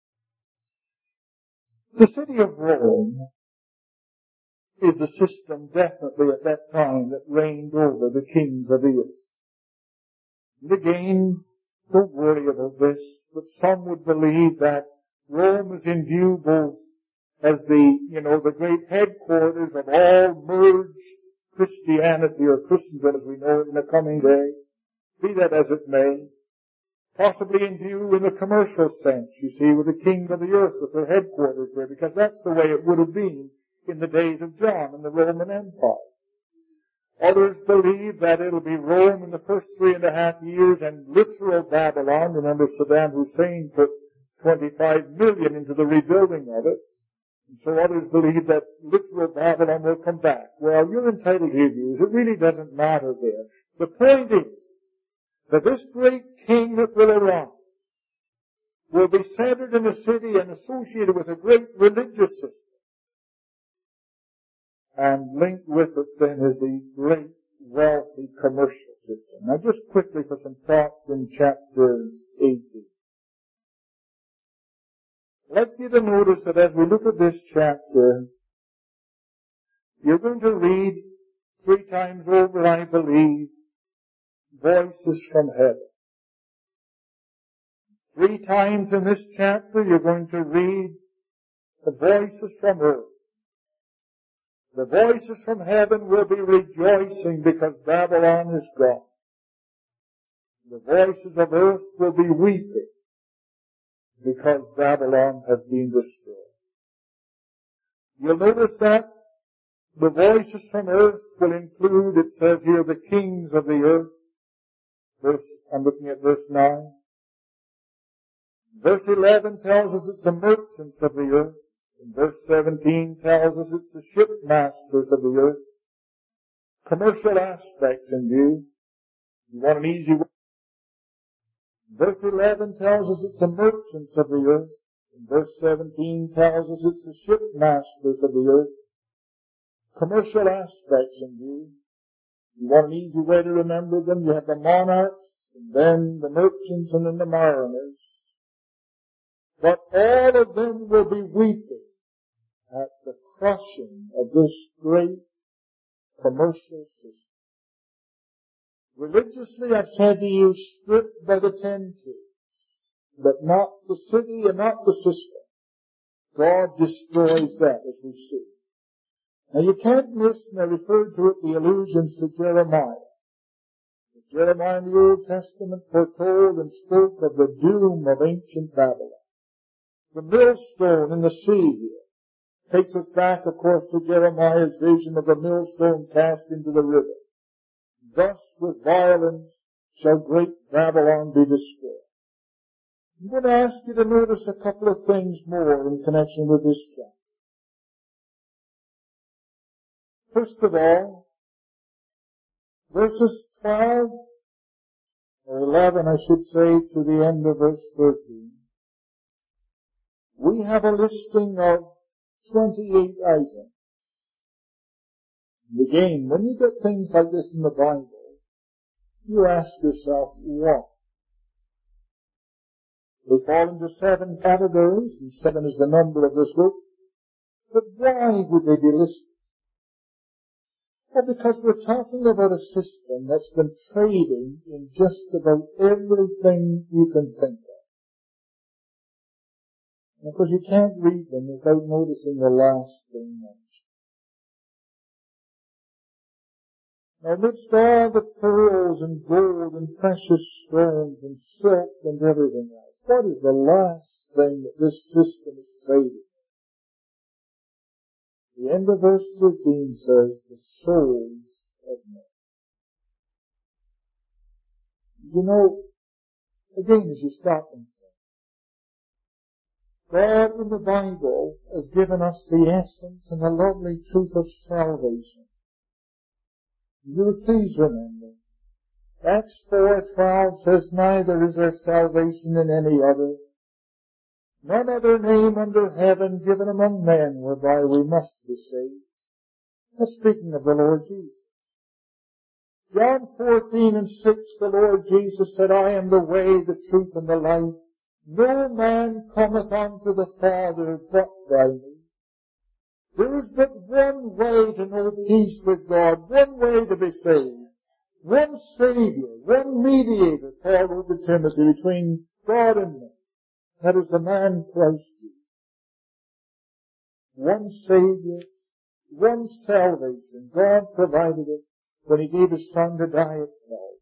The city of Rome is the system definitely at that time that reigned over the kings of the earth. And again, don't worry about this, but some would believe that Rome is in view both as the, you know, the great headquarters of all merged Christianity or Christendom as we know it in the coming day. Be that as it may. Possibly in view in the commercial sense, you see, with the kings of the earth with their headquarters there, because that's the way it would have been in the days of John and the Roman Empire. Others believe that it'll be Rome in the first three and a half years and literal Babylon. Remember, Saddam Hussein put twenty-five million into the rebuilding of it. And so others believe that literal Babylon will come back. Well, you're entitled to your views. It really doesn't matter there. The point is that this great king that will arise will be centered in a city and associated with a great religious system. And linked with it then is the great wealthy commercial system. Now just quickly for some thoughts in chapter eighteen. I'd like you to notice that as we look at this chapter, you're going to read three times over, I believe, voices from heaven. Three times in this chapter, you're going to read the voices from earth. The voices from heaven will be rejoicing because Babylon is gone. The voices of earth will be weeping because Babylon has been destroyed. You'll notice that the voices from earth will include, it says here, the kings of the earth. Verse, I'm looking at verse nine. Verse eleven tells us it's the merchants of the earth. And verse seventeen tells us it's the shipmasters of the earth. Commercial aspects in view. You want an easy way? Verse eleven tells us it's the merchants of the earth. And verse seventeen tells us it's the shipmasters of the earth. commercial aspects in view. You want an easy way to remember them? You have the monarchs, and then the merchants, and then the mariners. But all of them will be weeping at the crushing of this great commercial system. Religiously, I've said to you, stripped by the ten kings, but not the city and not the system. God destroys that, as we see. Now you can't miss, and I referred to it, the allusions to Jeremiah. Jeremiah in the Old Testament foretold and spoke of the doom of ancient Babylon. The millstone in the sea here takes us back, of course, to Jeremiah's vision of the millstone cast into the river. Thus with violence shall great Babylon be destroyed. I'm going to ask you to notice a couple of things more in connection with this chapter. First of all, verses twelve, or eleven, I should say, to the end of verse thirteen, we have a listing of twenty-eight items. And again, when you get things like this in the Bible, you ask yourself, why? They fall into seven categories, and seven is the number of this book. But why would they be listed? Well, because we're talking about a system that's been trading in just about everything you can think of. And of course, you can't read them without noticing the last thing mentioned. Now, amidst all the pearls and gold and precious stones and silk and everything else, what is the last thing that this system is trading? The end of verse thirteen says, the souls of men. You know, again, as you stop and think, God in the Bible has given us the essence and the lovely truth of salvation. You would please remember, Acts four twelve says, neither is there salvation in any other, none other name under heaven given among men whereby we must be saved. That's speaking of the Lord Jesus. John fourteen and six, the Lord Jesus said, I am the way, the truth, and the life. No man cometh unto the Father but by me. There is but one way to know peace with God, one way to be saved, one Savior, one mediator, Paul wrote to Timothy, between God and man. That is the man Christ Jesus. One Savior, one salvation. God provided it when He gave His Son to die at Calvary.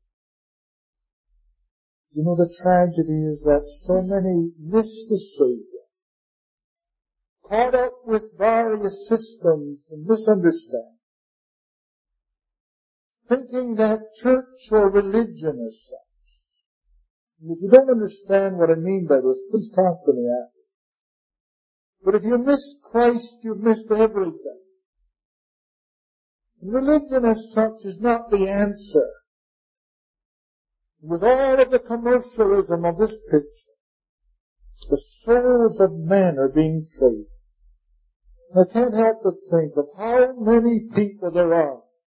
You know, the tragedy is that so many miss the Savior, caught up with various systems and misunderstand, thinking that church or religion is such. And if you don't understand what I mean by this, please talk to me after. But if you miss Christ, you've missed everything. And religion as such is not the answer. With all of the commercialism of this picture, the souls of men are being traded. I can't help but think of how many people there are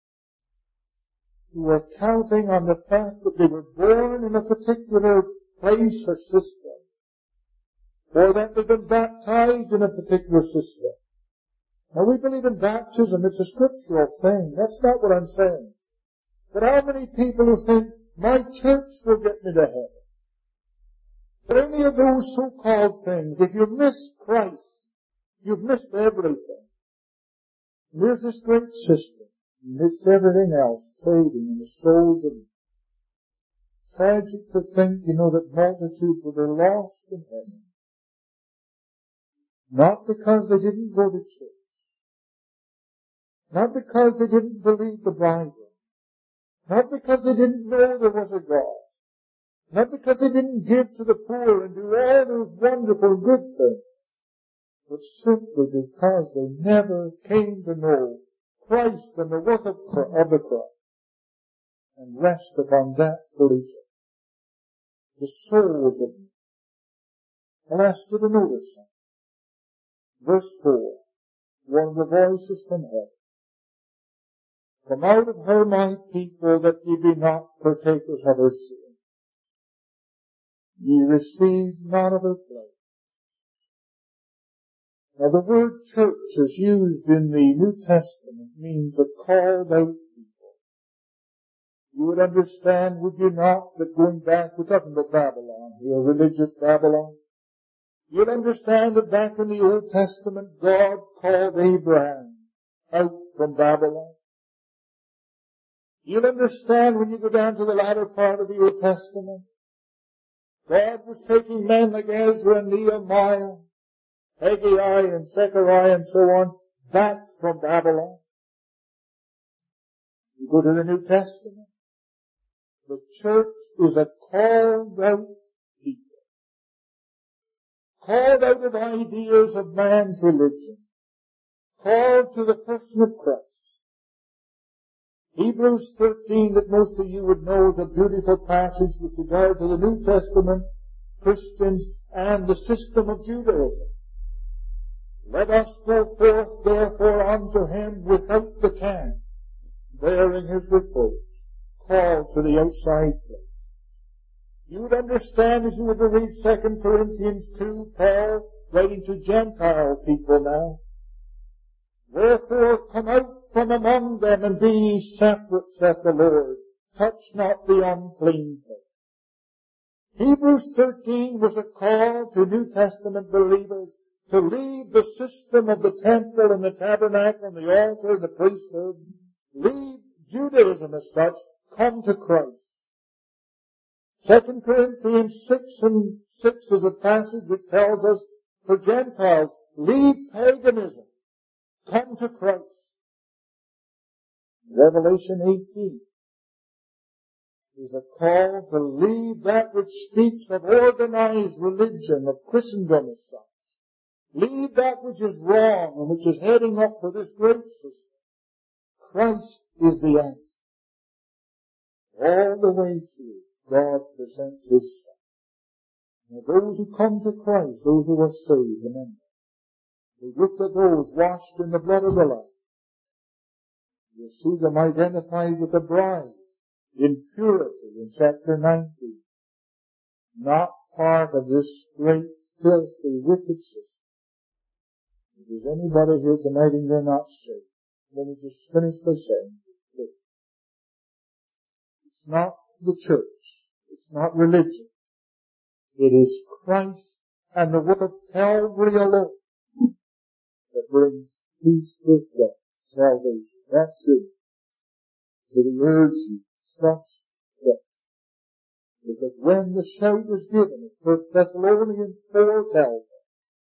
who are counting on the fact that they were born in a particular place or system, or that they've been baptized in a particular system. Now, we believe in baptism. It's a scriptural thing. That's not what I'm saying. But how many people who think, my church will get me to heaven? But any of those so-called things, if you miss Christ, you've missed everything. And there's this great system, amidst everything else, trading in the souls of men. Tragic to think, you know, that multitudes will be lost in heaven. Not because they didn't go to church. Not because they didn't believe the Bible. Not because they didn't know there was a God. Not because they didn't give to the poor and do all those wonderful good things. But simply because they never came to know Christ and the worth of the cross and rest upon that for eternity. The souls of men. I'll ask you to notice something. Verse four. One of the voices from heaven. Come out of her, my people, that ye be not partakers of her sin. Ye receive not of her plague. Now the word church as used in the New Testament means a called out people. You would understand, would you not, that going back, we're talking about Babylon here, religious Babylon. You'd understand that back in the Old Testament, God called Abraham out from Babylon. You'll understand when you go down to the latter part of the Old Testament, God was taking men like Ezra and Nehemiah, Haggai and Zechariah and so on, back from Babylon. You go to the New Testament, the church is a called out people. Called out of ideas of man's religion. Called to the person of Christ. Hebrews thirteen, that most of you would know, is a beautiful passage with regard to the New Testament, Christians, and the system of Judaism. Let us go forth therefore unto him without the camp, bearing his reproach, called to the outside place. You would understand, as you were to read Second Corinthians two, Paul writing to Gentile people now. Wherefore come out from among them and be ye separate, saith the Lord. Touch not the unclean thing. Hebrews thirteen was a call to New Testament believers to leave the system of the temple and the tabernacle and the altar and the priesthood. Leave Judaism as such. Come to Christ. Second Corinthians six and six is a passage which tells us for Gentiles, leave paganism. Come to Christ. Revelation eighteen is a call to leave that which speaks of organized religion, of Christendom as such. Leave that which is wrong and which is heading up for this great system. Christ is the answer. All the way through, God presents His Son. Now those who come to Christ, those who are saved, remember, we looked at those washed in the blood of the Lamb. You see them identified with the bride in purity in chapter nineteen. Not part of this great, filthy, wicked system. If there's anybody here tonight and you're not saved, let me just finish by saying, it's not the church. It's not religion. It is Christ and the work of Calvary alone that brings peace with God, salvation. That's it. So we urge you, trust Christ. Because when the shout was given, as First Thessalonians four tells us,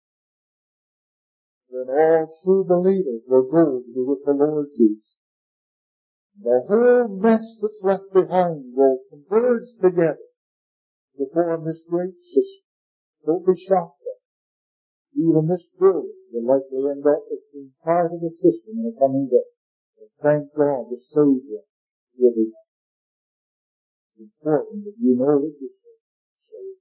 then all true believers will go to be with the Lord Jesus. The whole mess that's left behind will converge together to form this great system. Don't be shocked at it. Even this building will likely end up as being part of the system in the coming day. But thank God the Savior will be there. It's important that you know that you're saved.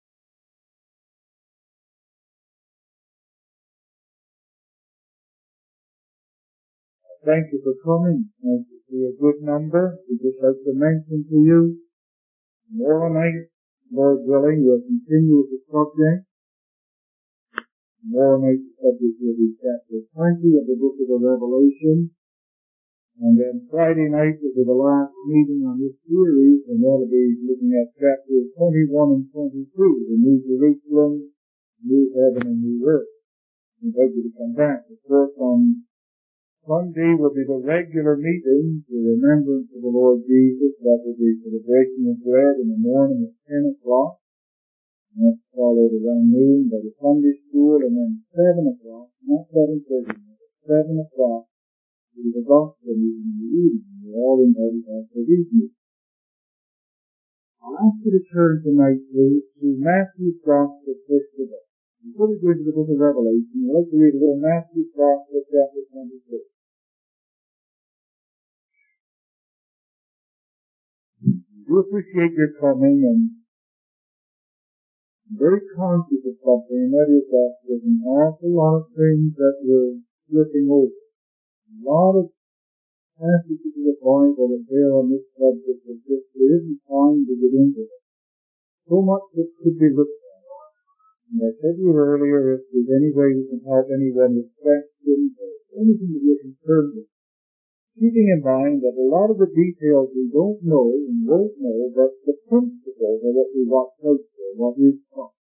Thank you for coming. Thank you for a good number. We'd just like to mention to you, tomorrow night, Lord willing, we'll continue with the subject. Tomorrow night, the subject will be chapter twenty of the book of the Revelation. And then Friday night will be the last meeting on this series, and that'll be looking at chapters twenty-one and twenty-two, the New Jerusalem, New Heaven, and New Earth. I invite you to come back. Of course, on Sunday will be the regular meeting, the remembrance of the Lord Jesus. That will be for the breaking of bread in the morning at ten o'clock. And that's followed around noon by the Sunday school, and then seven o'clock, not seven thirty, but seven o'clock, will be the gospel meeting in the evening. We're all invited after these meetings. I'll ask you to turn tonight, please, to Matthew's Gospel first of all. Before we go into the book of Revelation, I'd like to read a little Matthew's Gospel, chapter twenty-six. I do appreciate your coming, and I'm very conscious of something, and that is that there's an awful lot of things that we're looking over. A lot of passages of the Bible that bear on this subject of this. There isn't time to get into it. So much that could be looked at. And I said to you earlier, if there's any way we can help anyone with questions or anything that you're concerned with, keeping in mind that a lot of the details we don't know and won't know, but the principles are what we watch out for, what is taught.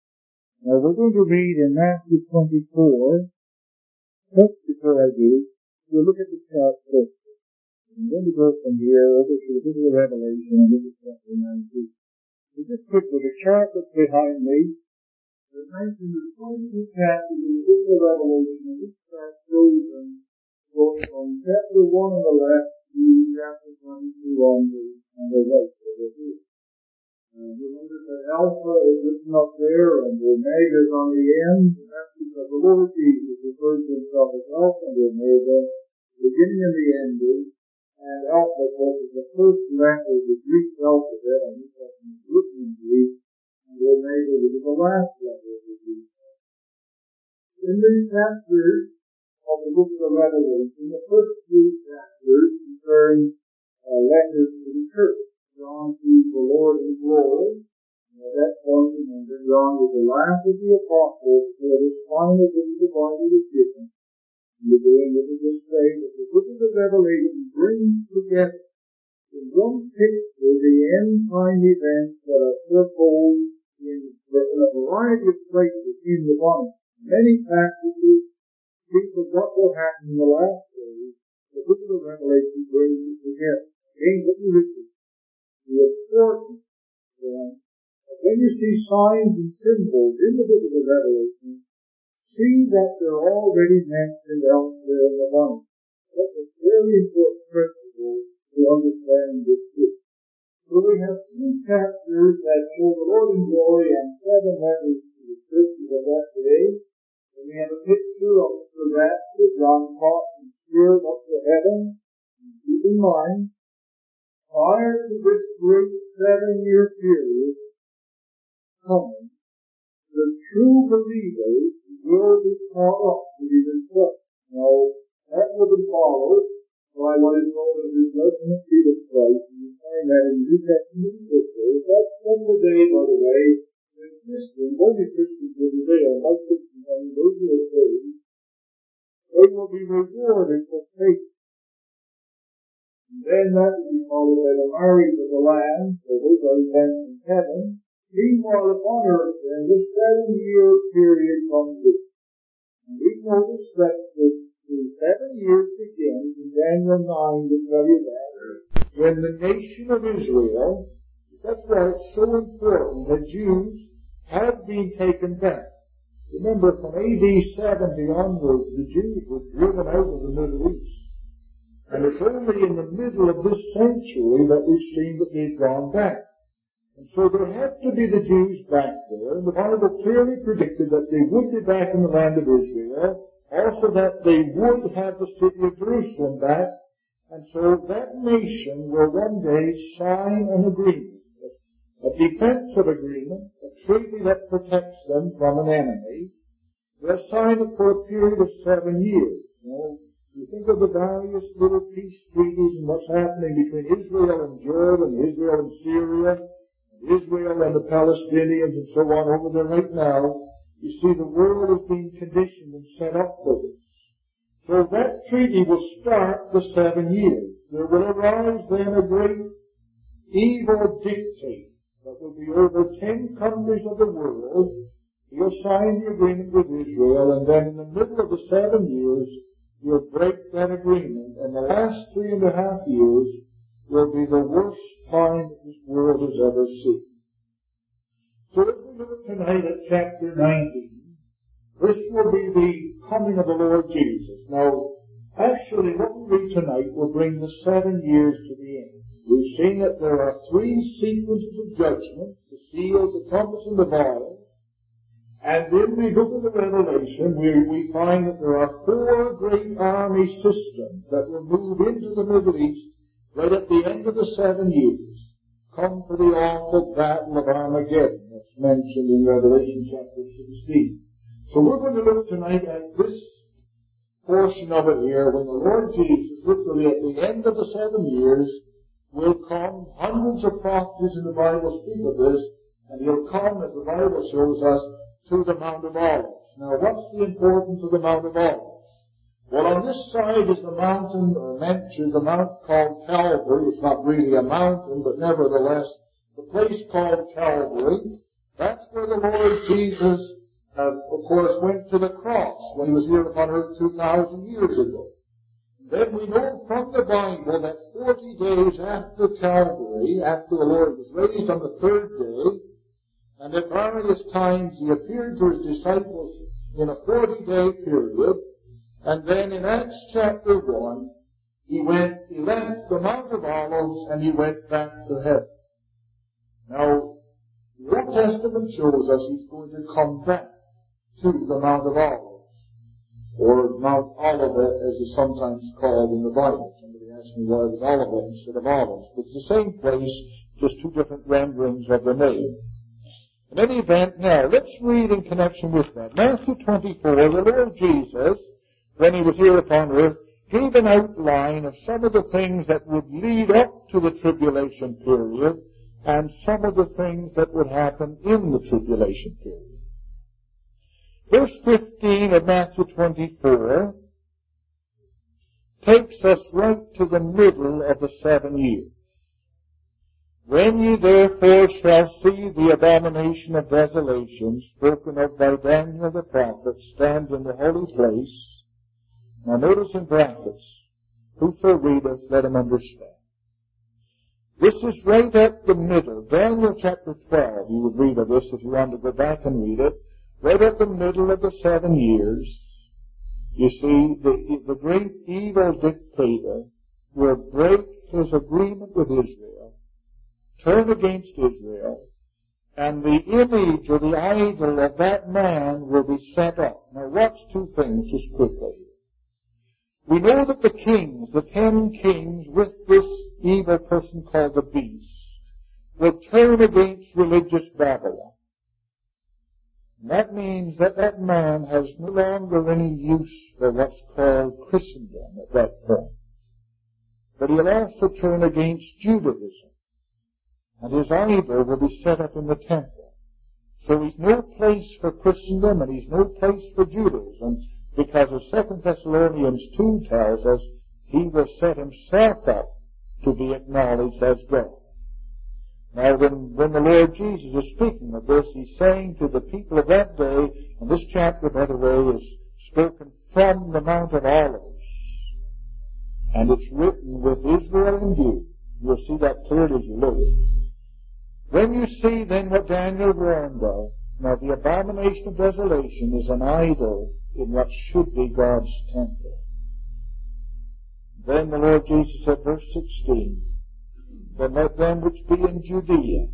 Now we're going to read in Matthew twenty-four. Just before I do, we'll look at the chart first. I'm going to go from here over to the book of Revelation and look at chapter nineteen. So just quickly, the chart that's behind me, there's mentioned the twenty-two chapters in the book of Revelation, and this chart shows them going from chapter one on the left to chapter twenty-two on the, on the right, over here. And remember that Alpha is written up there, and the Omega is on the end, and that's because the Lord Jesus refers to himself as Alpha and Omega, the beginning and the ending, and Alpha, of course, is the first letter of the Greek alphabet, and this is written in Greek, and the Omega is the last letter of the Greek alphabet. In these chapters of the book of Revelation, the first three chapters concern uh, letters to the church. John sees the Lord in glory, and at that point, and then John was the last of the apostles before this final book of the Bible was given. And again, let me just say that the book of the Revelation brings together in one picture the end-time events that are foretold in a variety of places in the Bible. Many passages speak of what will happen in the last days. The book of the Revelation brings it together. Again, let me repeat. The importance then, when you see signs and symbols in the book of the Revelation, see that they're already mentioned elsewhere in the Bible. That's a very important principle to understand this book. So we have two chapters that show the Lord in glory and seven letters to the churches of that day. And we have a picture of the rapture, John caught and spirit up to heaven. And keep in mind, prior to this great seven-year period coming, the true believers will be caught up to be themselves. Now, that will be followed by what is known as the judgment seat of Christ, and you find that in the New Testament scriptures. That's from the day, by the way, when Christians, only Christians will be there, and like Christians, I mean, those who are saved, they will be rewarded for faith. And then that will be followed by the marriage of the Lamb, so those are events in heaven. Meanwhile, upon earth, then, this seven-year period comes in. And we notice that the, the seven years begins in Daniel nine to tell you that, when the nation of Israel, that's why it's so important that Jews have been taken back. Remember, from A D seventy onwards, the Jews were driven out of the Middle East. And it's only in the middle of this century that we've seen that they've gone back. And so there had to be the Jews back there, and the Bible clearly predicted that they would be back in the land of Israel, also that they would have the city of Jerusalem back, and so that nation will one day sign an agreement, a defensive agreement, a treaty that protects them from an enemy. They'll sign it for a period of seven years. You know, you think of the various little peace treaties and what's happening between Israel and Jordan, Israel and Syria, Israel and the Palestinians and so on over there right now. You see, the world is being conditioned and set up for this. So that treaty will start the seven years. There will arise then a great evil dictate that will be over ten countries of the world. He'll sign the agreement with Israel, and then in the middle of the seven years, he'll break that agreement. And the last three and a half years will be the worst time that this world has ever seen. So as we look tonight at chapter nineteen, this will be the coming of the Lord Jesus. Now, actually, what we read tonight will bring the seven years to the end. We've seen that there are three sequences of judgment, the seals, the trumpets, and the vials. And in the book of the Revelation, we, we find that there are four great army systems that will move into the Middle East right at the end of the seven years. Come for the awful battle of Armageddon that's mentioned in Revelation chapter sixteen. So we're going to look tonight at this portion of it here, when the Lord Jesus, literally at the end of the seven years, will come. Hundreds of prophecies in the Bible speak of this, and he'll come, as the Bible shows us, to the Mount of Olives. Now, what's the importance of the Mount of Olives? Well, on this side is the mountain, or mentioned, the mount called Calvary. It's not really a mountain, but nevertheless, the place called Calvary. That's where the Lord Jesus, uh, of course, went to the cross when he was here upon earth two thousand years ago. Then we know from the Bible that forty days after Calvary, after the Lord was raised on the third day, and at various times he appeared to his disciples in a forty-day period, and then in Acts chapter one, he went, he left the Mount of Olives, and he went back to heaven. Now, the Old Testament shows us he's going to come back to the Mount of Olives, or Mount Olivet, as it's sometimes called in the Bible. Somebody asked me why it was Olivet instead of Olives, but it's the same place, just two different renderings of the name. In any event, now, let's read in connection with that. Matthew twenty-four, the Lord Jesus, when he was here upon earth, gave an outline of some of the things that would lead up to the tribulation period, and some of the things that would happen in the tribulation period. Verse fifteen of Matthew twenty-four takes us right to the middle of the seven years. When ye therefore shall see the abomination of desolation spoken of by Daniel the prophet stand in the holy place. Now notice in brackets, whoso readeth, let him understand. This is right at the middle. Daniel chapter twelve, you would read of this if you wanted to go back and read it. Right at the middle of the seven years, you see, the, the great evil dictator will break his agreement with Israel, turn against Israel, and the image or the idol of that man will be set up. Now watch two things just quickly. We know that the kings, the ten kings with this evil person called the beast, will turn against religious Babylon. And that means that that man has no longer any use for what's called Christendom at that point. But he'll also turn against Judaism. And his idol will be set up in the temple. So he's no place for Christendom and he's no place for Judaism, because as Second Thessalonians two tells us, he will set himself up to be acknowledged as God. Now when, when the Lord Jesus is speaking of this, he's saying to the people of that day, and this chapter, by the way, is spoken from the Mount of Olives, and it's written with Israel in view. You'll see that clearly as you look. When you see then what Daniel warned of, now the abomination of desolation is an idol in what should be God's temple. Then the Lord Jesus said, verse sixteen, then let them which be in Judea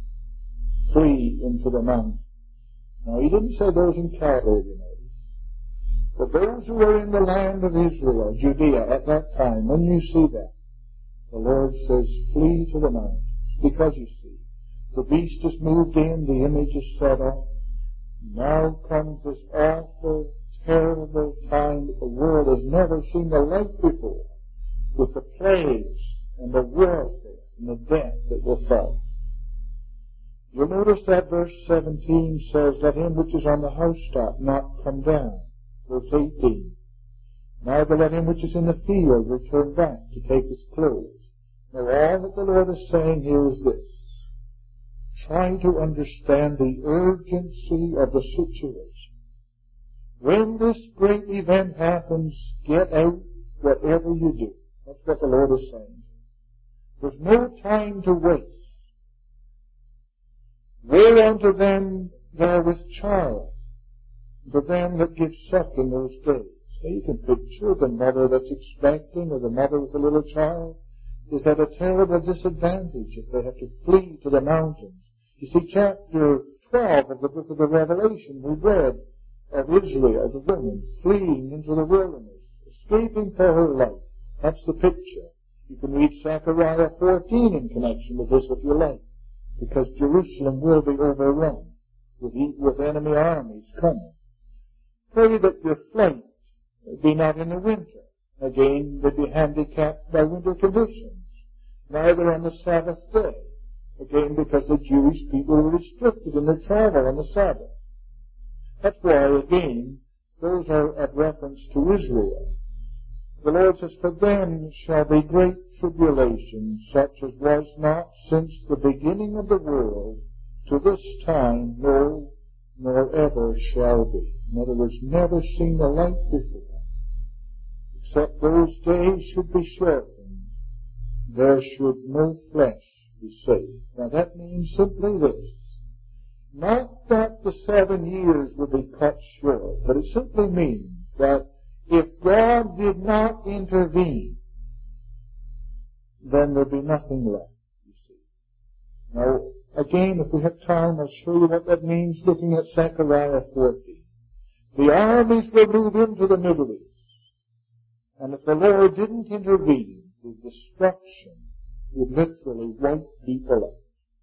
flee into the mountains. Now he didn't say those in Galilee, you notice. But those who were in the land of Israel, Judea, at that time, when you see that, the Lord says, flee to the mountains. Because you see, the beast is moved in, the image is set up. Now comes this awful, terrible time that the world has never seen the like before, with the plagues and the warfare and the death that will follow. You'll notice that verse seventeen says, let him which is on the housetop not come down. Verse eighteen, neither let him which is in the field return back to take his clothes. Now all that the Lord is saying here is this. Try to understand the urgency of the situation. When this great event happens, get out whatever you do. That's what the Lord is saying. There's no time to waste. Woe unto them that are with child, to them that give suck in those days. So you can picture the mother that's expecting, or the mother with a little child, is at a terrible disadvantage if they have to flee to the mountains. You see, chapter twelve of the book of the Revelation, we read of Israel, the woman, fleeing into the wilderness, escaping for her life. That's the picture. You can read Zechariah fourteen in connection with this if you like, because Jerusalem will be overrun with, with enemy armies coming. Pray that your flight be not in the winter. Again, they'd be handicapped by winter conditions. Neither on the Sabbath day. Again, because the Jewish people were restricted in their travel on the Sabbath. That's why, again, those are at reference to Israel. The Lord says, for them shall be great tribulation, such as was not since the beginning of the world to this time, no, nor ever shall be. In other words, never seen the like before. Except those days should be shortened, there should no flesh be saved. Now that means simply this. Not that the seven years will be cut short, but it simply means that if God did not intervene, then there'd be nothing left, you see. Now, again, if we have time, I'll show you what that means looking at Zechariah fourteen. The armies will move into the Middle East. And if the Lord didn't intervene, the destruction would literally wipe people out.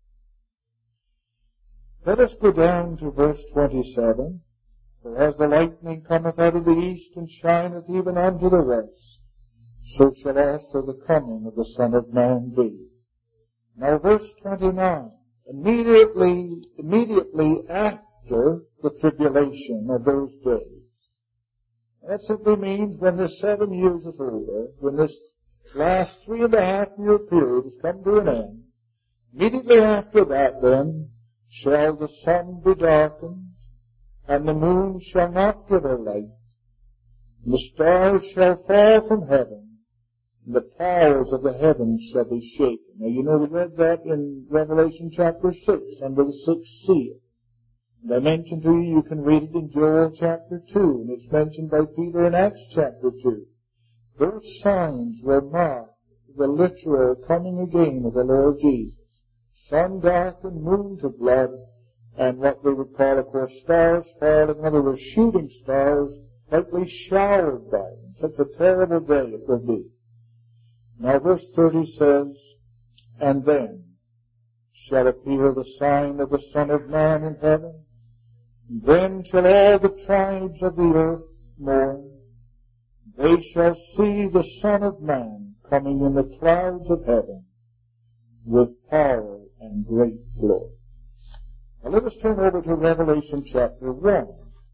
Let us go down to verse twenty-seven. For as the lightning cometh out of the east and shineth even unto the west, so shall also the coming of the Son of Man be. Now verse twenty-nine. Immediately, immediately after the tribulation of those days. That simply means when this seven years is over, when this last three and a half year period has come to an end, immediately after that then, shall the sun be darkened, and the moon shall not give her light, and the stars shall fall from heaven, and the powers of the heavens shall be shaken. Now you know we read that in Revelation chapter six, under the sixth seal. And I mentioned to you, you can read it in Joel chapter two, and it's mentioned by Peter in Acts chapter two. Those signs will mark the literal coming again of the Lord Jesus. Sun darkened, moon to blood, and what they would call, of course, stars falling. In other words, shooting stars, lightly showered by them. Such a terrible day it will be. Now verse thirty says, and then shall appear the sign of the Son of Man in heaven. Then shall all the tribes of the earth mourn. They shall see the Son of Man coming in the clouds of heaven with power and great glory. Now let us turn over to Revelation chapter one.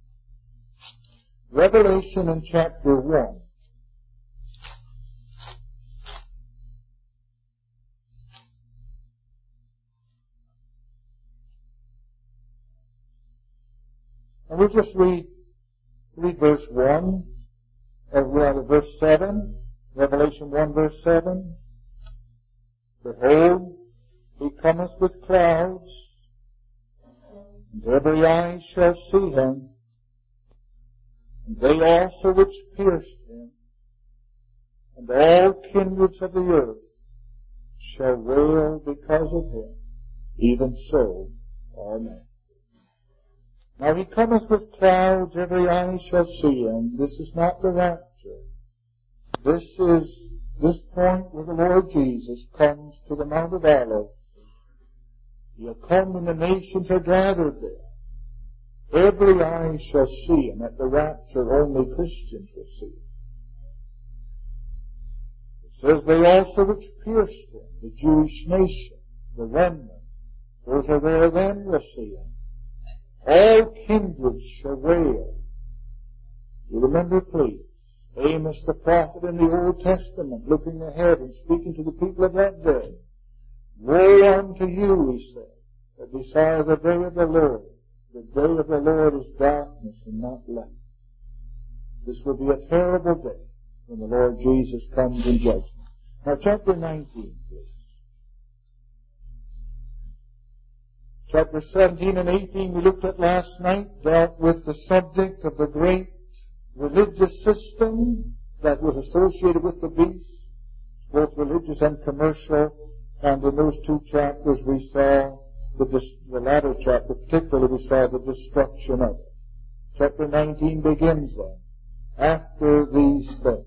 Revelation in chapter one. And we'll just read, read verse one, or rather verse seven, Revelation one verse seven. Behold, he cometh with clouds, and every eye shall see him, and they also which pierced him, and all kindreds of the earth shall wail because of him. Even so, amen. Now he cometh with clouds, every eye shall see him. This is not the rapture. This is this point where the Lord Jesus comes to the Mount of Olives. He'll come and the nations are gathered there. Every eye shall see him. At the rapture, only Christians will see him. It says, they also which pierced him, the Jewish nation, the remnant, those are there then will see him. All kindreds shall wail. You remember, please, Amos the prophet in the Old Testament, looking ahead and speaking to the people of that day. Woe unto you, he said, that desire the day of the Lord. The day of the Lord is darkness and not light. This will be a terrible day when the Lord Jesus comes in judgment. Now, chapter nineteen, please. Chapter seventeen and eighteen we looked at last night dealt with the subject of the great religious system that was associated with the beast, both religious and commercial. And in those two chapters we saw, the, the latter chapter particularly, we saw the destruction of it. Chapter nineteen begins then, after these things.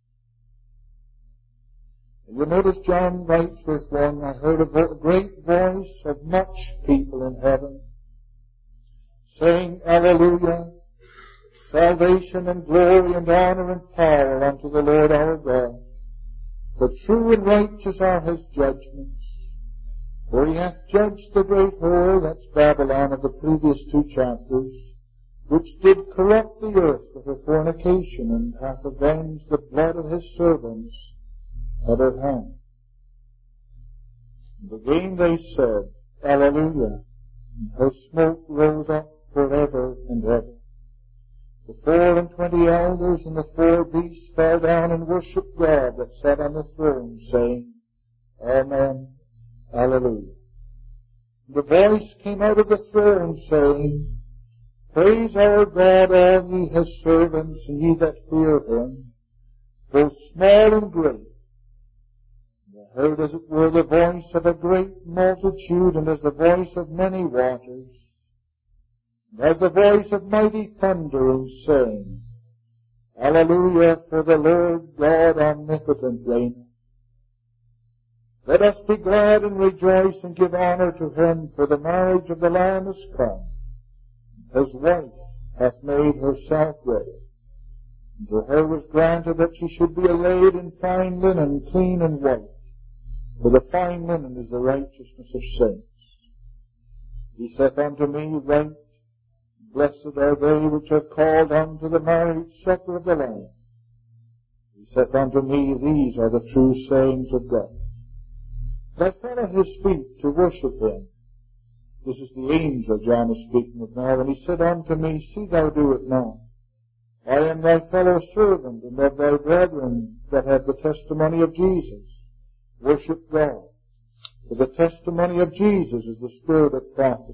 You notice John writes verse one, I heard a vo- great voice of much people in heaven, saying, Alleluia, salvation and glory and honor and power unto the Lord our God. For true and righteous are his judgments. For he hath judged the great whore, that's Babylon of the previous two chapters, which did corrupt the earth with her fornication, and hath avenged the blood of his servants at her hand. And again they said, Alleluia, and her smoke rose up forever and ever. The four and twenty elders and the four beasts fell down and worshipped God that sat on the throne, saying, Amen, Alleluia. The voice came out of the throne, saying, Praise our God, all ye his servants, and ye that fear him, both small and great. And I heard as it were the voice of a great multitude, and as the voice of many waters, and as the voice of mighty thundering, saying, Alleluia, for the Lord God omnipotent reigneth. Let us be glad and rejoice and give honor to him, for the marriage of the Lamb is come. His wife hath made herself ready. And to her was granted that she should be arrayed in fine linen, clean and white. For the fine linen is the righteousness of saints. He saith unto me, Right, blessed are they which are called unto the marriage supper of the Lamb. He saith unto me, These are the true sayings of God. And I fell at his feet to worship him. This is the angel John is speaking of now. And he said unto me, See thou do it now. I am thy fellow servant, and of thy brethren that have the testimony of Jesus. Worship God. For the testimony of Jesus is the spirit of prophecy.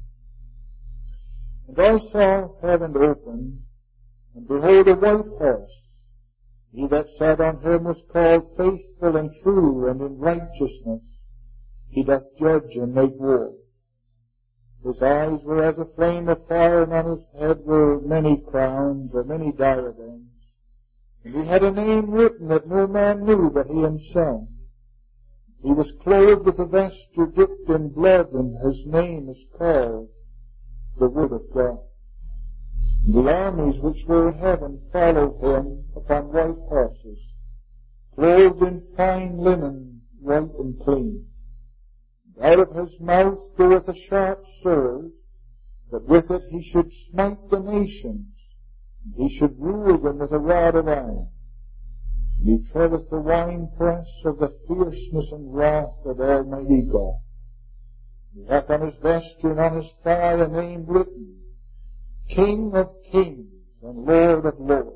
And I saw heaven open, and behold a white horse. He that sat on him was called Faithful and True, and in righteousness he doth judge and make war. His eyes were as a flame of fire, and on his head were many crowns, or many diadems. And he had a name written that no man knew but he himself. He was clothed with a vesture dipped in blood, and his name is called the Word of God. And the armies which were in heaven followed him upon white horses, clothed in fine linen, white and clean. Out of his mouth goeth a sharp sword, that with it he should smite the nations, and he should rule them with a rod of iron. And he treadeth the winepress of the fierceness and wrath of Almighty God. He hath on his vesture and on his thigh a name written, King of Kings and Lord of Lords.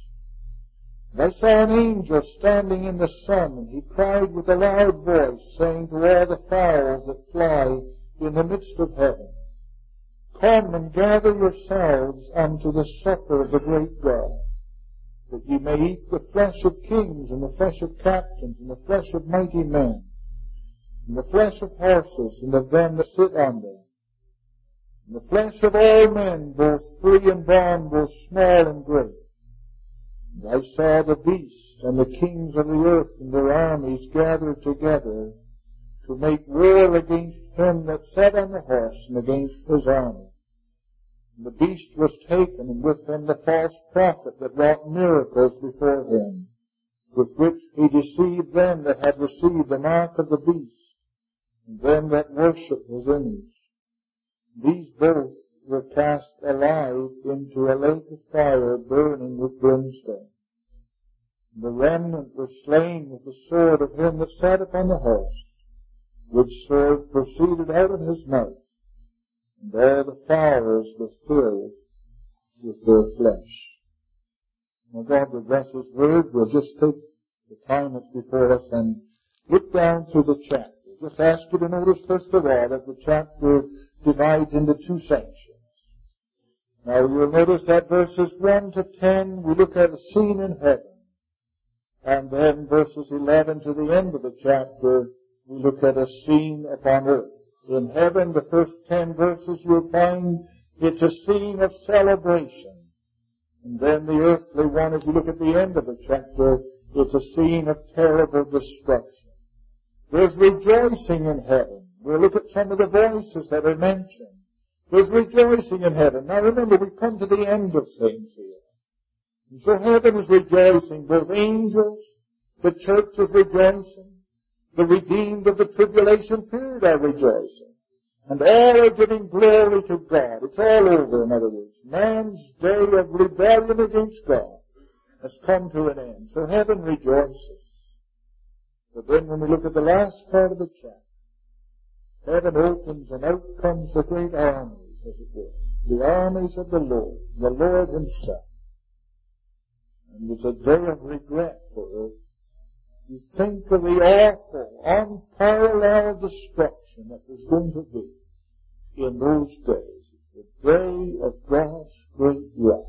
And I saw an angel standing in the sun, and he cried with a loud voice, saying to all the fowls that fly in the midst of heaven, Come and gather yourselves unto the supper of the great God, that ye may eat the flesh of kings, and the flesh of captains, and the flesh of mighty men, and the flesh of horses, and of them that sit on them, and the flesh of all men, both free and bond, both small and great. And I saw the beast and the kings of the earth and their armies gathered together to make war against him that sat on the horse and against his army. And the beast was taken, and with him the false prophet that wrought miracles before him, with which he deceived them that had received the mark of the beast, and them that worship his image. These both were cast alive into a lake of fire burning with brimstone. And the remnant were slain with the sword of him that sat upon the horse, which sword proceeded out of his mouth, and all the fowls were filled with their flesh. Now God will bless his word. We'll just take the time that's before us and look down through the chapter. Just ask you to notice first of all that the chapter divides into two sections. Now you'll notice that verses one to ten, we look at a scene in heaven. And then verses eleven to the end of the chapter, we look at a scene upon earth. In heaven, the first ten verses you'll find it's a scene of celebration. And then the earthly one, as you look at the end of the chapter, it's a scene of terrible destruction. There's rejoicing in heaven. We'll look at some of the voices that are mentioned. There's rejoicing in heaven. Now remember, we've come to the end of things here. And so heaven is rejoicing. Both angels, the church is rejoicing. The redeemed of the tribulation period are rejoicing. And all are giving glory to God. It's all over, in other words. Man's day of rebellion against God has come to an end. So heaven rejoices. But then when we look at the last part of the chapter, heaven opens and out comes the great armies, as it were. The armies of the Lord, the Lord himself. And it's a day of regret for earth. You think of the awful, unparalleled destruction that was going to be in those days. The day of God's great wrath.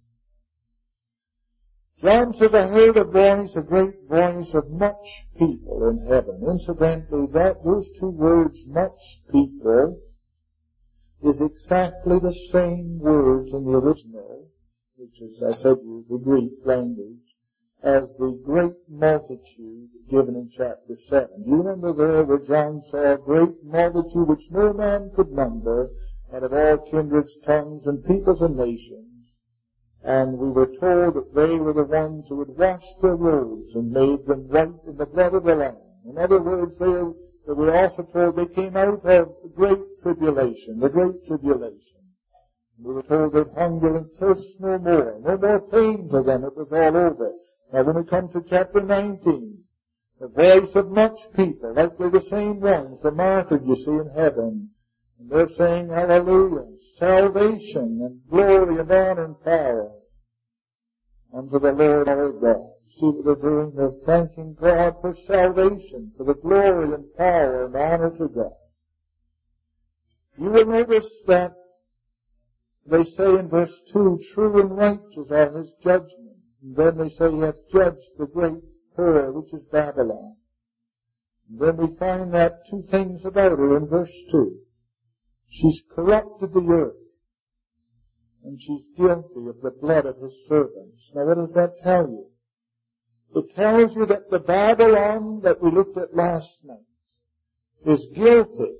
John says, I heard a voice, a great voice of much people in heaven. Incidentally, that, those two words, much people, is exactly the same words in the original, which is, I said to you, the Greek language, as the great multitude given in chapter seven. Do you remember there where John saw a great multitude which no man could number, and of all kindreds, tongues, and peoples and nations? And we were told that they were the ones who had washed their robes and made them white in the blood of the Lamb. In other words, they, they were also told they came out of the great tribulation, the great tribulation. We were told they'd hunger and thirst no more, no more pain for them, it was all over. Now when we come to chapter nineteen, the voice of much people, likely the same ones, the martyred you see in heaven, and they're saying, hallelujah, salvation and glory and honor and power unto the Lord our God. See what they're doing? They're thanking God for salvation, for the glory and power and honor to God. You will notice that they say in verse two, true and righteous are his judgment. And then they say he hath judged the great whore, which is Babylon. And then we find that two things about her in verse two. She's corrupted the earth, and she's guilty of the blood of his servants. Now what does that tell you? It tells you that the Babylon that we looked at last night is guilty.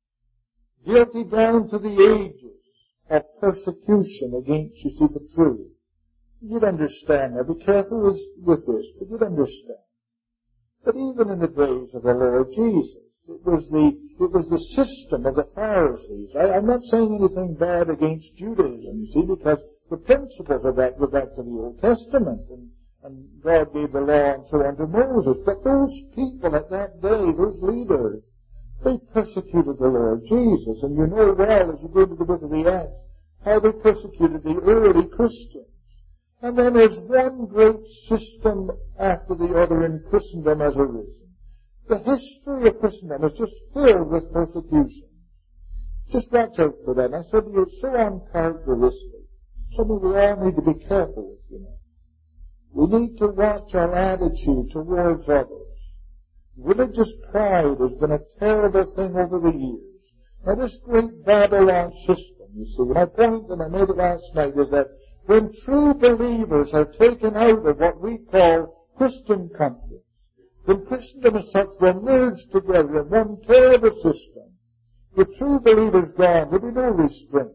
Guilty down to the ages of persecution against, you see, the truth. You'd understand now. Be careful with, with this, but you'd understand. But even in the days of the Lord Jesus, it was the, it was the system of the Pharisees. I, I'm not saying anything bad against Judaism, you see, because the principles of that go back to the Old Testament, and, and God gave the law and so on to Moses. But those people at that day, those leaders, they persecuted the Lord Jesus. And you know well, as you go to the book of the Acts, how they persecuted the early Christians. And then there's one great system after the other in Christendom has arisen. The history of Christendom is just filled with persecution. Just watch out for that. And I said to you, it's so uncharacteristic. Something we all need to be careful with, you know. We need to watch our attitude towards others. Religious pride has been a terrible thing over the years. Now this great Babylon system, you see, my point, and I made it last night, is that when true believers are taken out of what we call Christian countries, then Christendom as such will merge together in one terrible system. With true believers gone, there will be no restraint.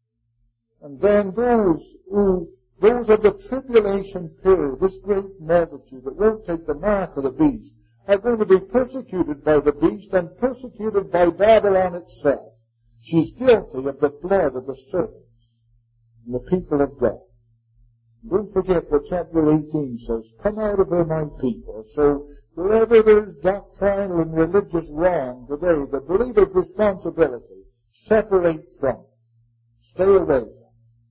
And then those who, those of the tribulation period, this great multitude that won't take the mark of the beast, are going to be persecuted by the beast and persecuted by Babylon itself. She's guilty of the blood of the servants and the people of God. Don't forget what chapter eighteen says. Come out of her, my people. So wherever there's doctrinal and religious wrong today, the believer's responsibility, separate from it. Stay away from it.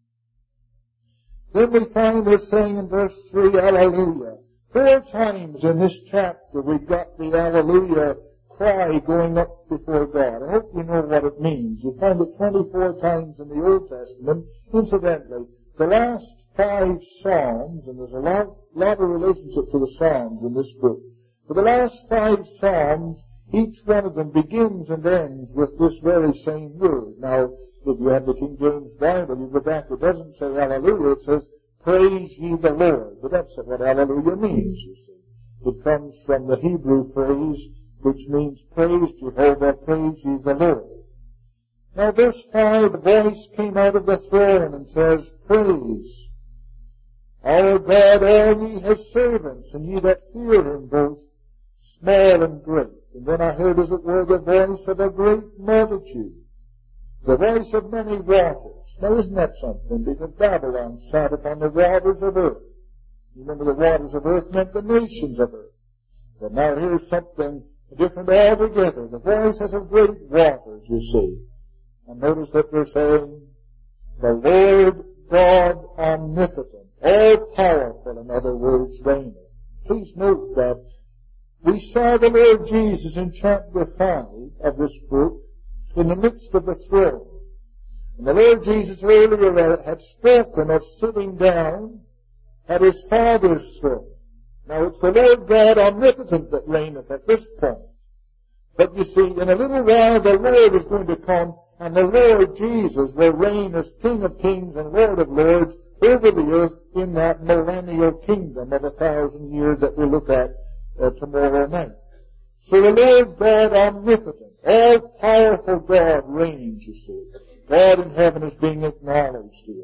Then we find they're saying in verse three, hallelujah. Four times in this chapter we've got the hallelujah cry going up before God. I hope you know what it means. You find it twenty-four times in the Old Testament. Incidentally, the last five Psalms, and there's a lot, lot of relationship to the Psalms in this book, but the last five Psalms, each one of them begins and ends with this very same word. Now, if you have the King James Bible, you go back, it doesn't say hallelujah, it says, praise ye the Lord. But that's what hallelujah means, you see. It comes from the Hebrew phrase, which means praise Jehovah, praise ye the Lord. Now verse five, a voice came out of the throne and says, Praise our God, all ye his servants, and ye that fear him, both small and great. And then I heard, as it were, the voice of a great multitude, the voice of many waters. Now isn't that something? Because Babylon sat upon the waters of earth. You remember the waters of earth meant the nations of earth. But now here's something different altogether. The voice is of great waters, you see. And notice that they're saying, the Lord God omnipotent, all powerful, in other words, reigneth. Please note that we saw the Lord Jesus in chapter five of this book in the midst of the throne. And the Lord Jesus earlier had spoken of sitting down at his Father's throne. Now it's the Lord God omnipotent that reigneth at this point. But you see, in a little while the Lord is going to come, and the Lord Jesus will reign as King of kings and Lord of lords over the earth in that millennial kingdom of a thousand years that we'll look at uh, tomorrow night. So the Lord God omnipotent, all-powerful God reigns, you see. God in heaven is being acknowledged here.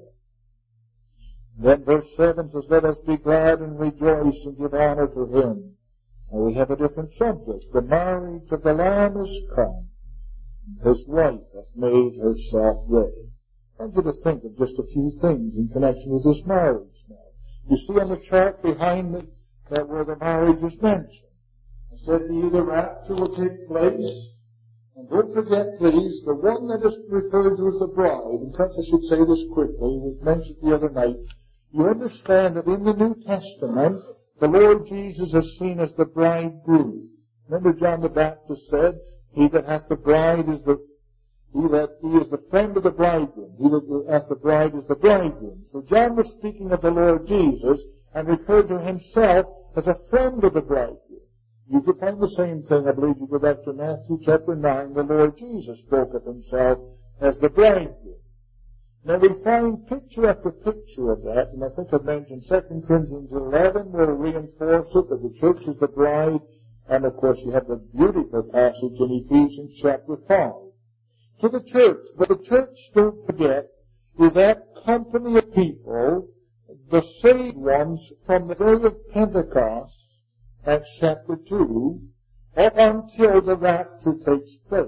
Then verse seven says, Let us be glad and rejoice and give honor to him. Now we have a different subject. The marriage of the Lamb is come. His wife hath made herself ready. I want you to think of just a few things in connection with this marriage now. You see on the chart behind me that where the marriage is mentioned. I said to you the rapture will take place. And don't forget, please, the one that is referred to as the bride, in fact I should say this quickly, it was mentioned the other night. You understand that in the New Testament, the Lord Jesus is seen as the bridegroom. Remember John the Baptist said, He that hath the bride is the, he that, he is the friend of the bridegroom. He that hath the bride is the bridegroom. So John was speaking of the Lord Jesus and referred to himself as a friend of the bridegroom. You could find the same thing, I believe, you go back to Matthew chapter nine, the Lord Jesus spoke of himself as the bridegroom. Now we find picture after picture of that, and I think I've mentioned Second Corinthians eleven will reinforce it, that the church is the bride, and of course you have the beautiful passage in Ephesians chapter five. So the church, but the church, don't forget, is that company of people, the saved ones from the day of Pentecost, Acts chapter two, up until the rapture takes place.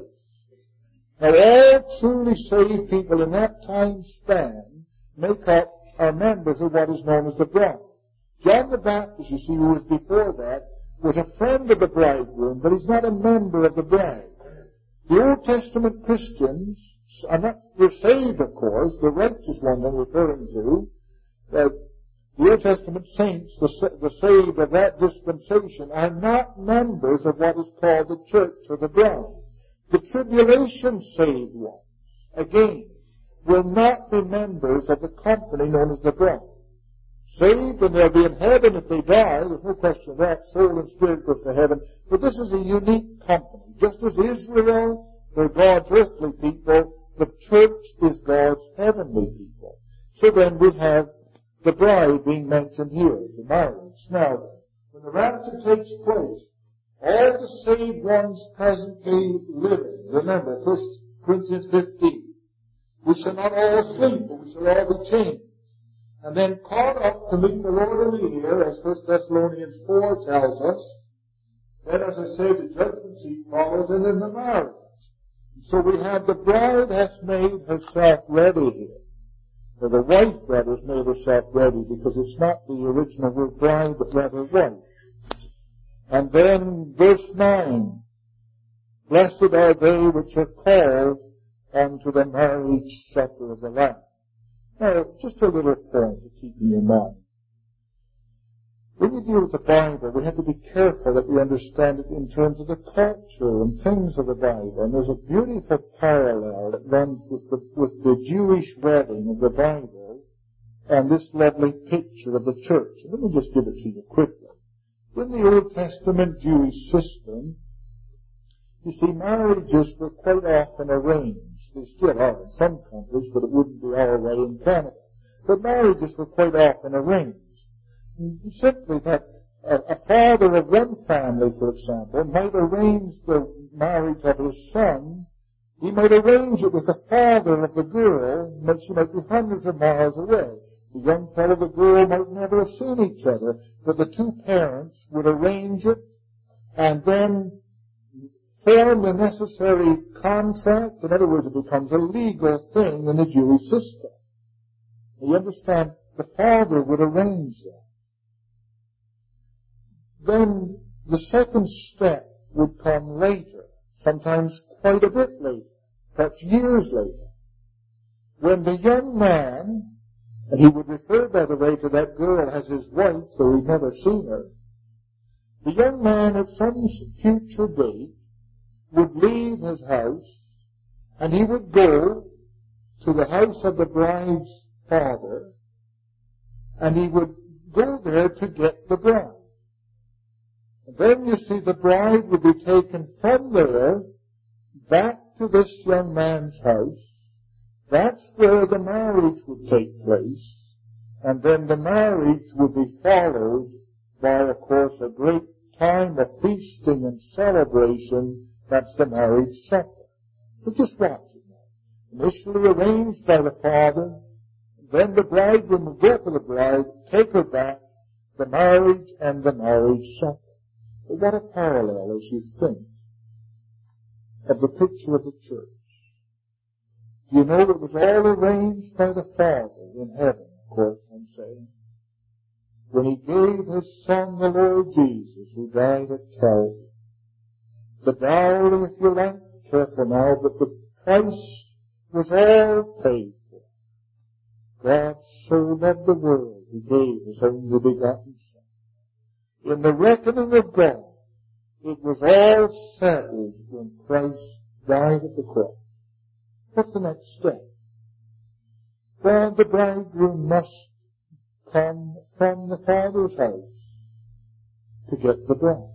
Now all truly saved people in that time span make up, are members of what is known as the bride. John the Baptist, you see, who was before that, was a friend of the bridegroom, but he's not a member of the bride. The Old Testament Christians are not, they're saved, of course, the righteous ones I'm referring to, that the Old Testament saints, the, the saved of that dispensation, are not members of what is called the church or the bride. The tribulation saved ones, again, will not be members of the company known as the bride. Saved, and they'll be in heaven if they die, there's no question of that, soul and spirit goes to heaven, but this is a unique company. Just as Israel, they're God's earthly people, the church is God's heavenly people. So then we have the bride being mentioned here, the marriage. Now, when the rapture takes place, all the saved ones presently living, remember, First Corinthians fifteen, we shall not all sleep, but we shall all be changed. And then caught up to meet the Lord in the air, as First Thessalonians four tells us. Then, as I say, the judgment seat follows, and then the marriage. So we have the bride hath made herself ready here. Or the wife, rather, has made herself ready, because it's not the original word bride, but rather wife. And then, verse nine, Blessed are they which are called unto the marriage supper of the Lamb. Now, just a little point to keep in your mind. When we deal with the Bible, we have to be careful that we understand it in terms of the culture and things of the Bible. And there's a beautiful parallel that runs with the, with the Jewish wedding of the Bible and this lovely picture of the church. And let me just give it to you quickly. In the Old Testament Jewish system, you see, marriages were quite often arranged. They still are in some countries, but it wouldn't be our way in Canada. But marriages were quite often arranged. Simply that a, a father of one family, for example, might arrange the marriage of his son He might arrange it with the father of the girl, but she might be hundreds of miles away. The young fellow and the girl might never have seen each other, but the two parents would arrange it and then form the necessary contract. In other words, it becomes a legal thing in the Jewish system. You understand? The father would arrange that. Then the second step would come later, sometimes quite a bit later, perhaps years later, when the young man, and he would refer, by the way, to that girl as his wife, though he'd never seen her, the young man at some future date would leave his house, and he would go to the house of the bride's father, and he would go there to get the bride. And then, you see, the bride would be taken from there back to this young man's house. That's where the marriage would take place. And then the marriage would be followed by, of course, a great time of feasting and celebration. That's the marriage supper. So just watch it now. Initially arranged by the father, then the bridegroom would go for the bride, take her back, the marriage and the marriage supper. But what a parallel, as you think, of the picture of the church. Do you know it was all arranged by the Father in heaven, of course, I'm saying, when He gave His Son, the Lord Jesus, who died at Calvary. The dowry, if you like, careful now, but the price was all paid for. God so loved the world, He gave His only begotten Son. In the reckoning of God, it was all settled when Christ died at the cross. What's the next step? Well, the bridegroom must come from the Father's house to get the bride.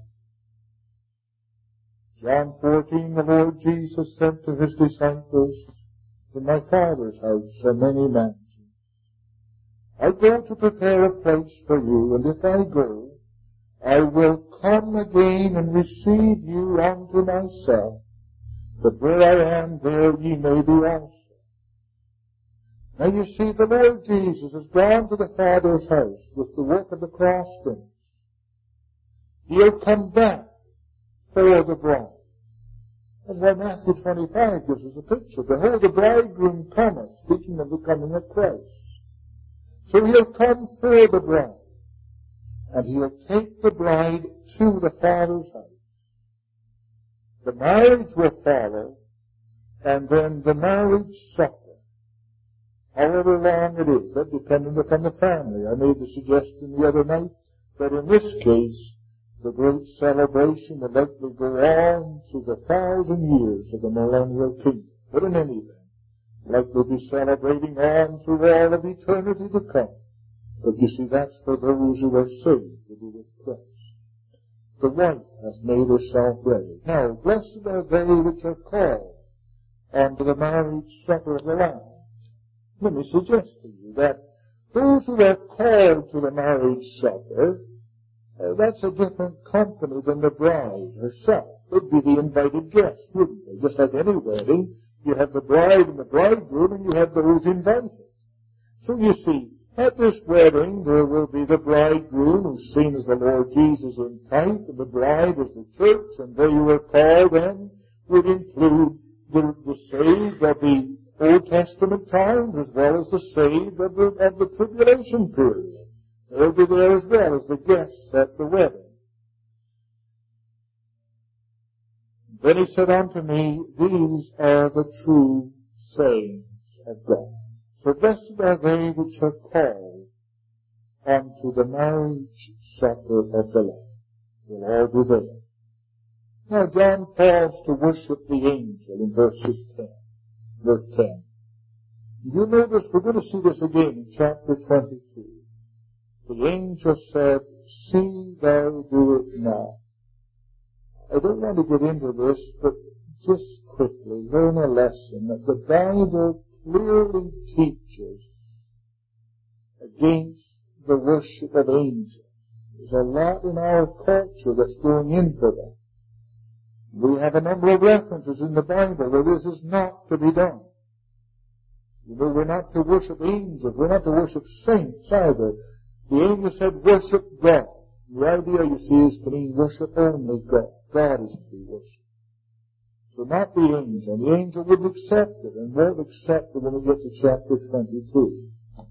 John fourteen, the Lord Jesus said to His disciples, "In my Father's house are many mansions. I go to prepare a place for you, and if I go, I will come again and receive you unto myself, that where I am, there ye may be also." Now you see, the Lord Jesus has gone to the Father's house with the work of the cross finished. He'll come back for the bride. That's why Matthew twenty-five gives us a picture. "Behold, the bridegroom cometh," speaking of the coming of Christ. So He'll come for the bride. And He'll take the bride to the Father's house. The marriage will follow, and then the marriage supper. However long it is, that depending upon the family. I made the suggestion the other night that in this case, the great celebration will likely go on through the thousand years of the millennial kingdom. But in any event, likely be celebrating on through all of eternity to come. But you see, that's for those who are saved to be with Christ. The wife has made herself ready. Now, blessed are they which are called unto the marriage supper of the Lamb. Let me suggest to you that those who are called to the marriage supper, uh, that's a different company than the bride herself. They'd be the invited guests, wouldn't they? Just like any wedding, you have the bride and the bridegroom, and you have those invited. So you see, at this wedding, there will be the bridegroom, who's seen as the Lord Jesus in type, and the bride as the church, and they who are called then would include the, the saved of the Old Testament times as well as the saved of the, of the tribulation period. They'll be there as well as the guests at the wedding. Then He said unto me, "These are the true sayings of God." So blessed are they which are called unto the marriage supper of the Lamb. They'll all be there. Now John falls to worship the angel in verses ten. Verse ten. You notice, we're going to see this again in chapter twenty-two. The angel said, "See thou do it now." I don't want to get into this, but just quickly learn a lesson that the Bible clearly teaches against the worship of angels. There's a lot in our culture that's going in for that. We have a number of references in the Bible where this is not to be done. You know, we're not to worship angels. We're not to worship saints either. The angel said, worship God. The idea, you see, is to mean worship only God. God is to be worshipped. So not the angel. The angel wouldn't accept it and won't accept it when we get to chapter twenty-two.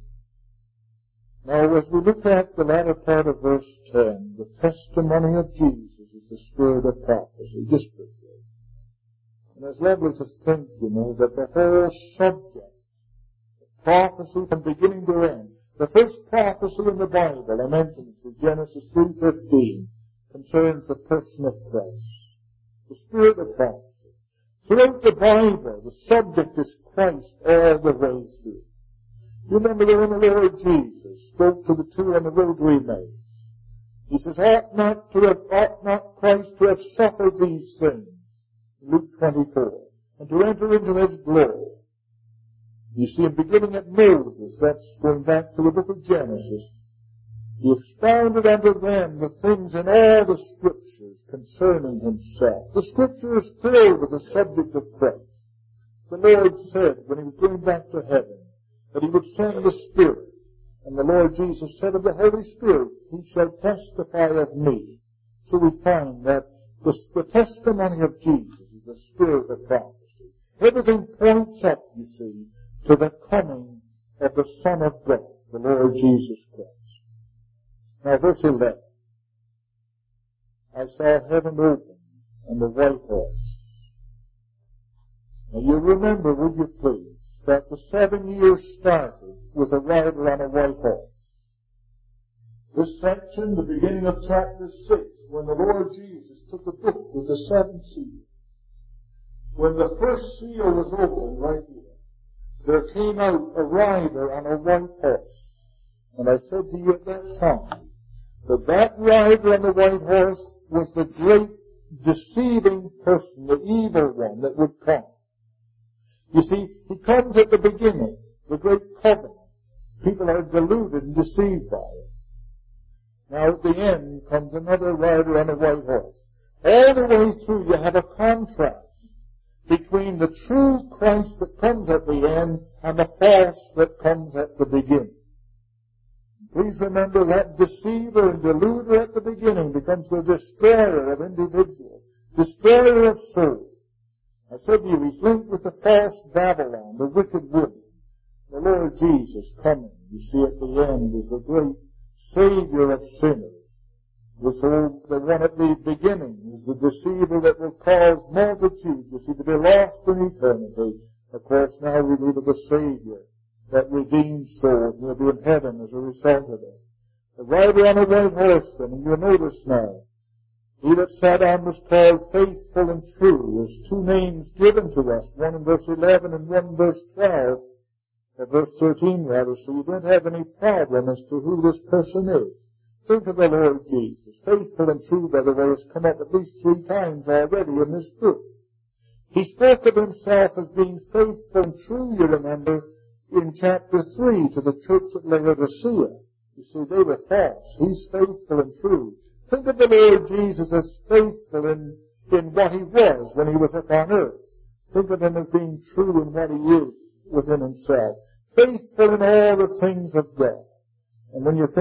Now, as we look at the latter part of verse ten, the testimony of Jesus is the spirit of prophecy, just quickly. And it's lovely to think, you know, that the whole subject of prophecy from beginning to end, the first prophecy in the Bible, I mentioned it, Genesis three fifteen, concerns the person of Christ, the spirit of prophecy. Throughout the Bible, the subject is Christ all the way through. You remember that when the Lord Jesus spoke to the two on the road to Emmaus, he says, ought not to have, ought not Christ to have suffered these things, Luke twenty-four, and to enter into his glory. You see, in beginning at Moses, that's going back to the book of Genesis, he expounded unto them the things in all the Scriptures concerning himself. The Scripture is filled with the subject of Christ. The Lord said, when he was going back to heaven, that he would send the Spirit. And the Lord Jesus said of the Holy Spirit, he shall testify of me. So we find that the, the testimony of Jesus is the spirit of prophecy. Everything points up, you see, to the coming of the Son of God, the Lord Jesus Christ. Now, verse eleven. I saw heaven open and the white horse. Now, you remember, would you please, that the seven years started with a rider on a white horse. This section, the beginning of chapter six, when the Lord Jesus took the book with the seven seals. When the first seal was opened right here, there came out a rider on a white horse. And I said to you at that time, that that rider on the white horse was the great deceiving person, the evil one that would come. You see, he comes at the beginning, the great covenant. People are deluded and deceived by it. Now at the end comes another rider on a white horse. All the way through you have a contrast between the true Christ that comes at the end and the false that comes at the beginning. Please remember that deceiver and deluder at the beginning becomes the destroyer of individuals, destroyer of souls. I said to you, he's linked with the false Babylon, the wicked woman. The Lord Jesus coming, you see, at the end is the great Savior of sinners. This old, the one at the beginning is the deceiver that will cause multitudes, you see, to be lost in eternity. Of course, now we read of the Savior that redeems souls, and will be in heaven as a result of it. The rider on a white horse, then, and you'll notice now, he that sat on was called Faithful and True. There's two names given to us, one in verse eleven and one in verse twelve, or verse thirteen rather, so you don't have any problem as to who this person is. Think of the Lord Jesus. Faithful and True, by the way, has come up at least three times already in this book. He spoke of himself as being faithful and true, you remember, in chapter three to the church at Laodicea. You see, they were false. He's faithful and true. Think of the Lord Jesus as faithful in, in what he was when he was upon earth. Think of him as being true in what he is within himself. Faithful in all the things of God. And when you think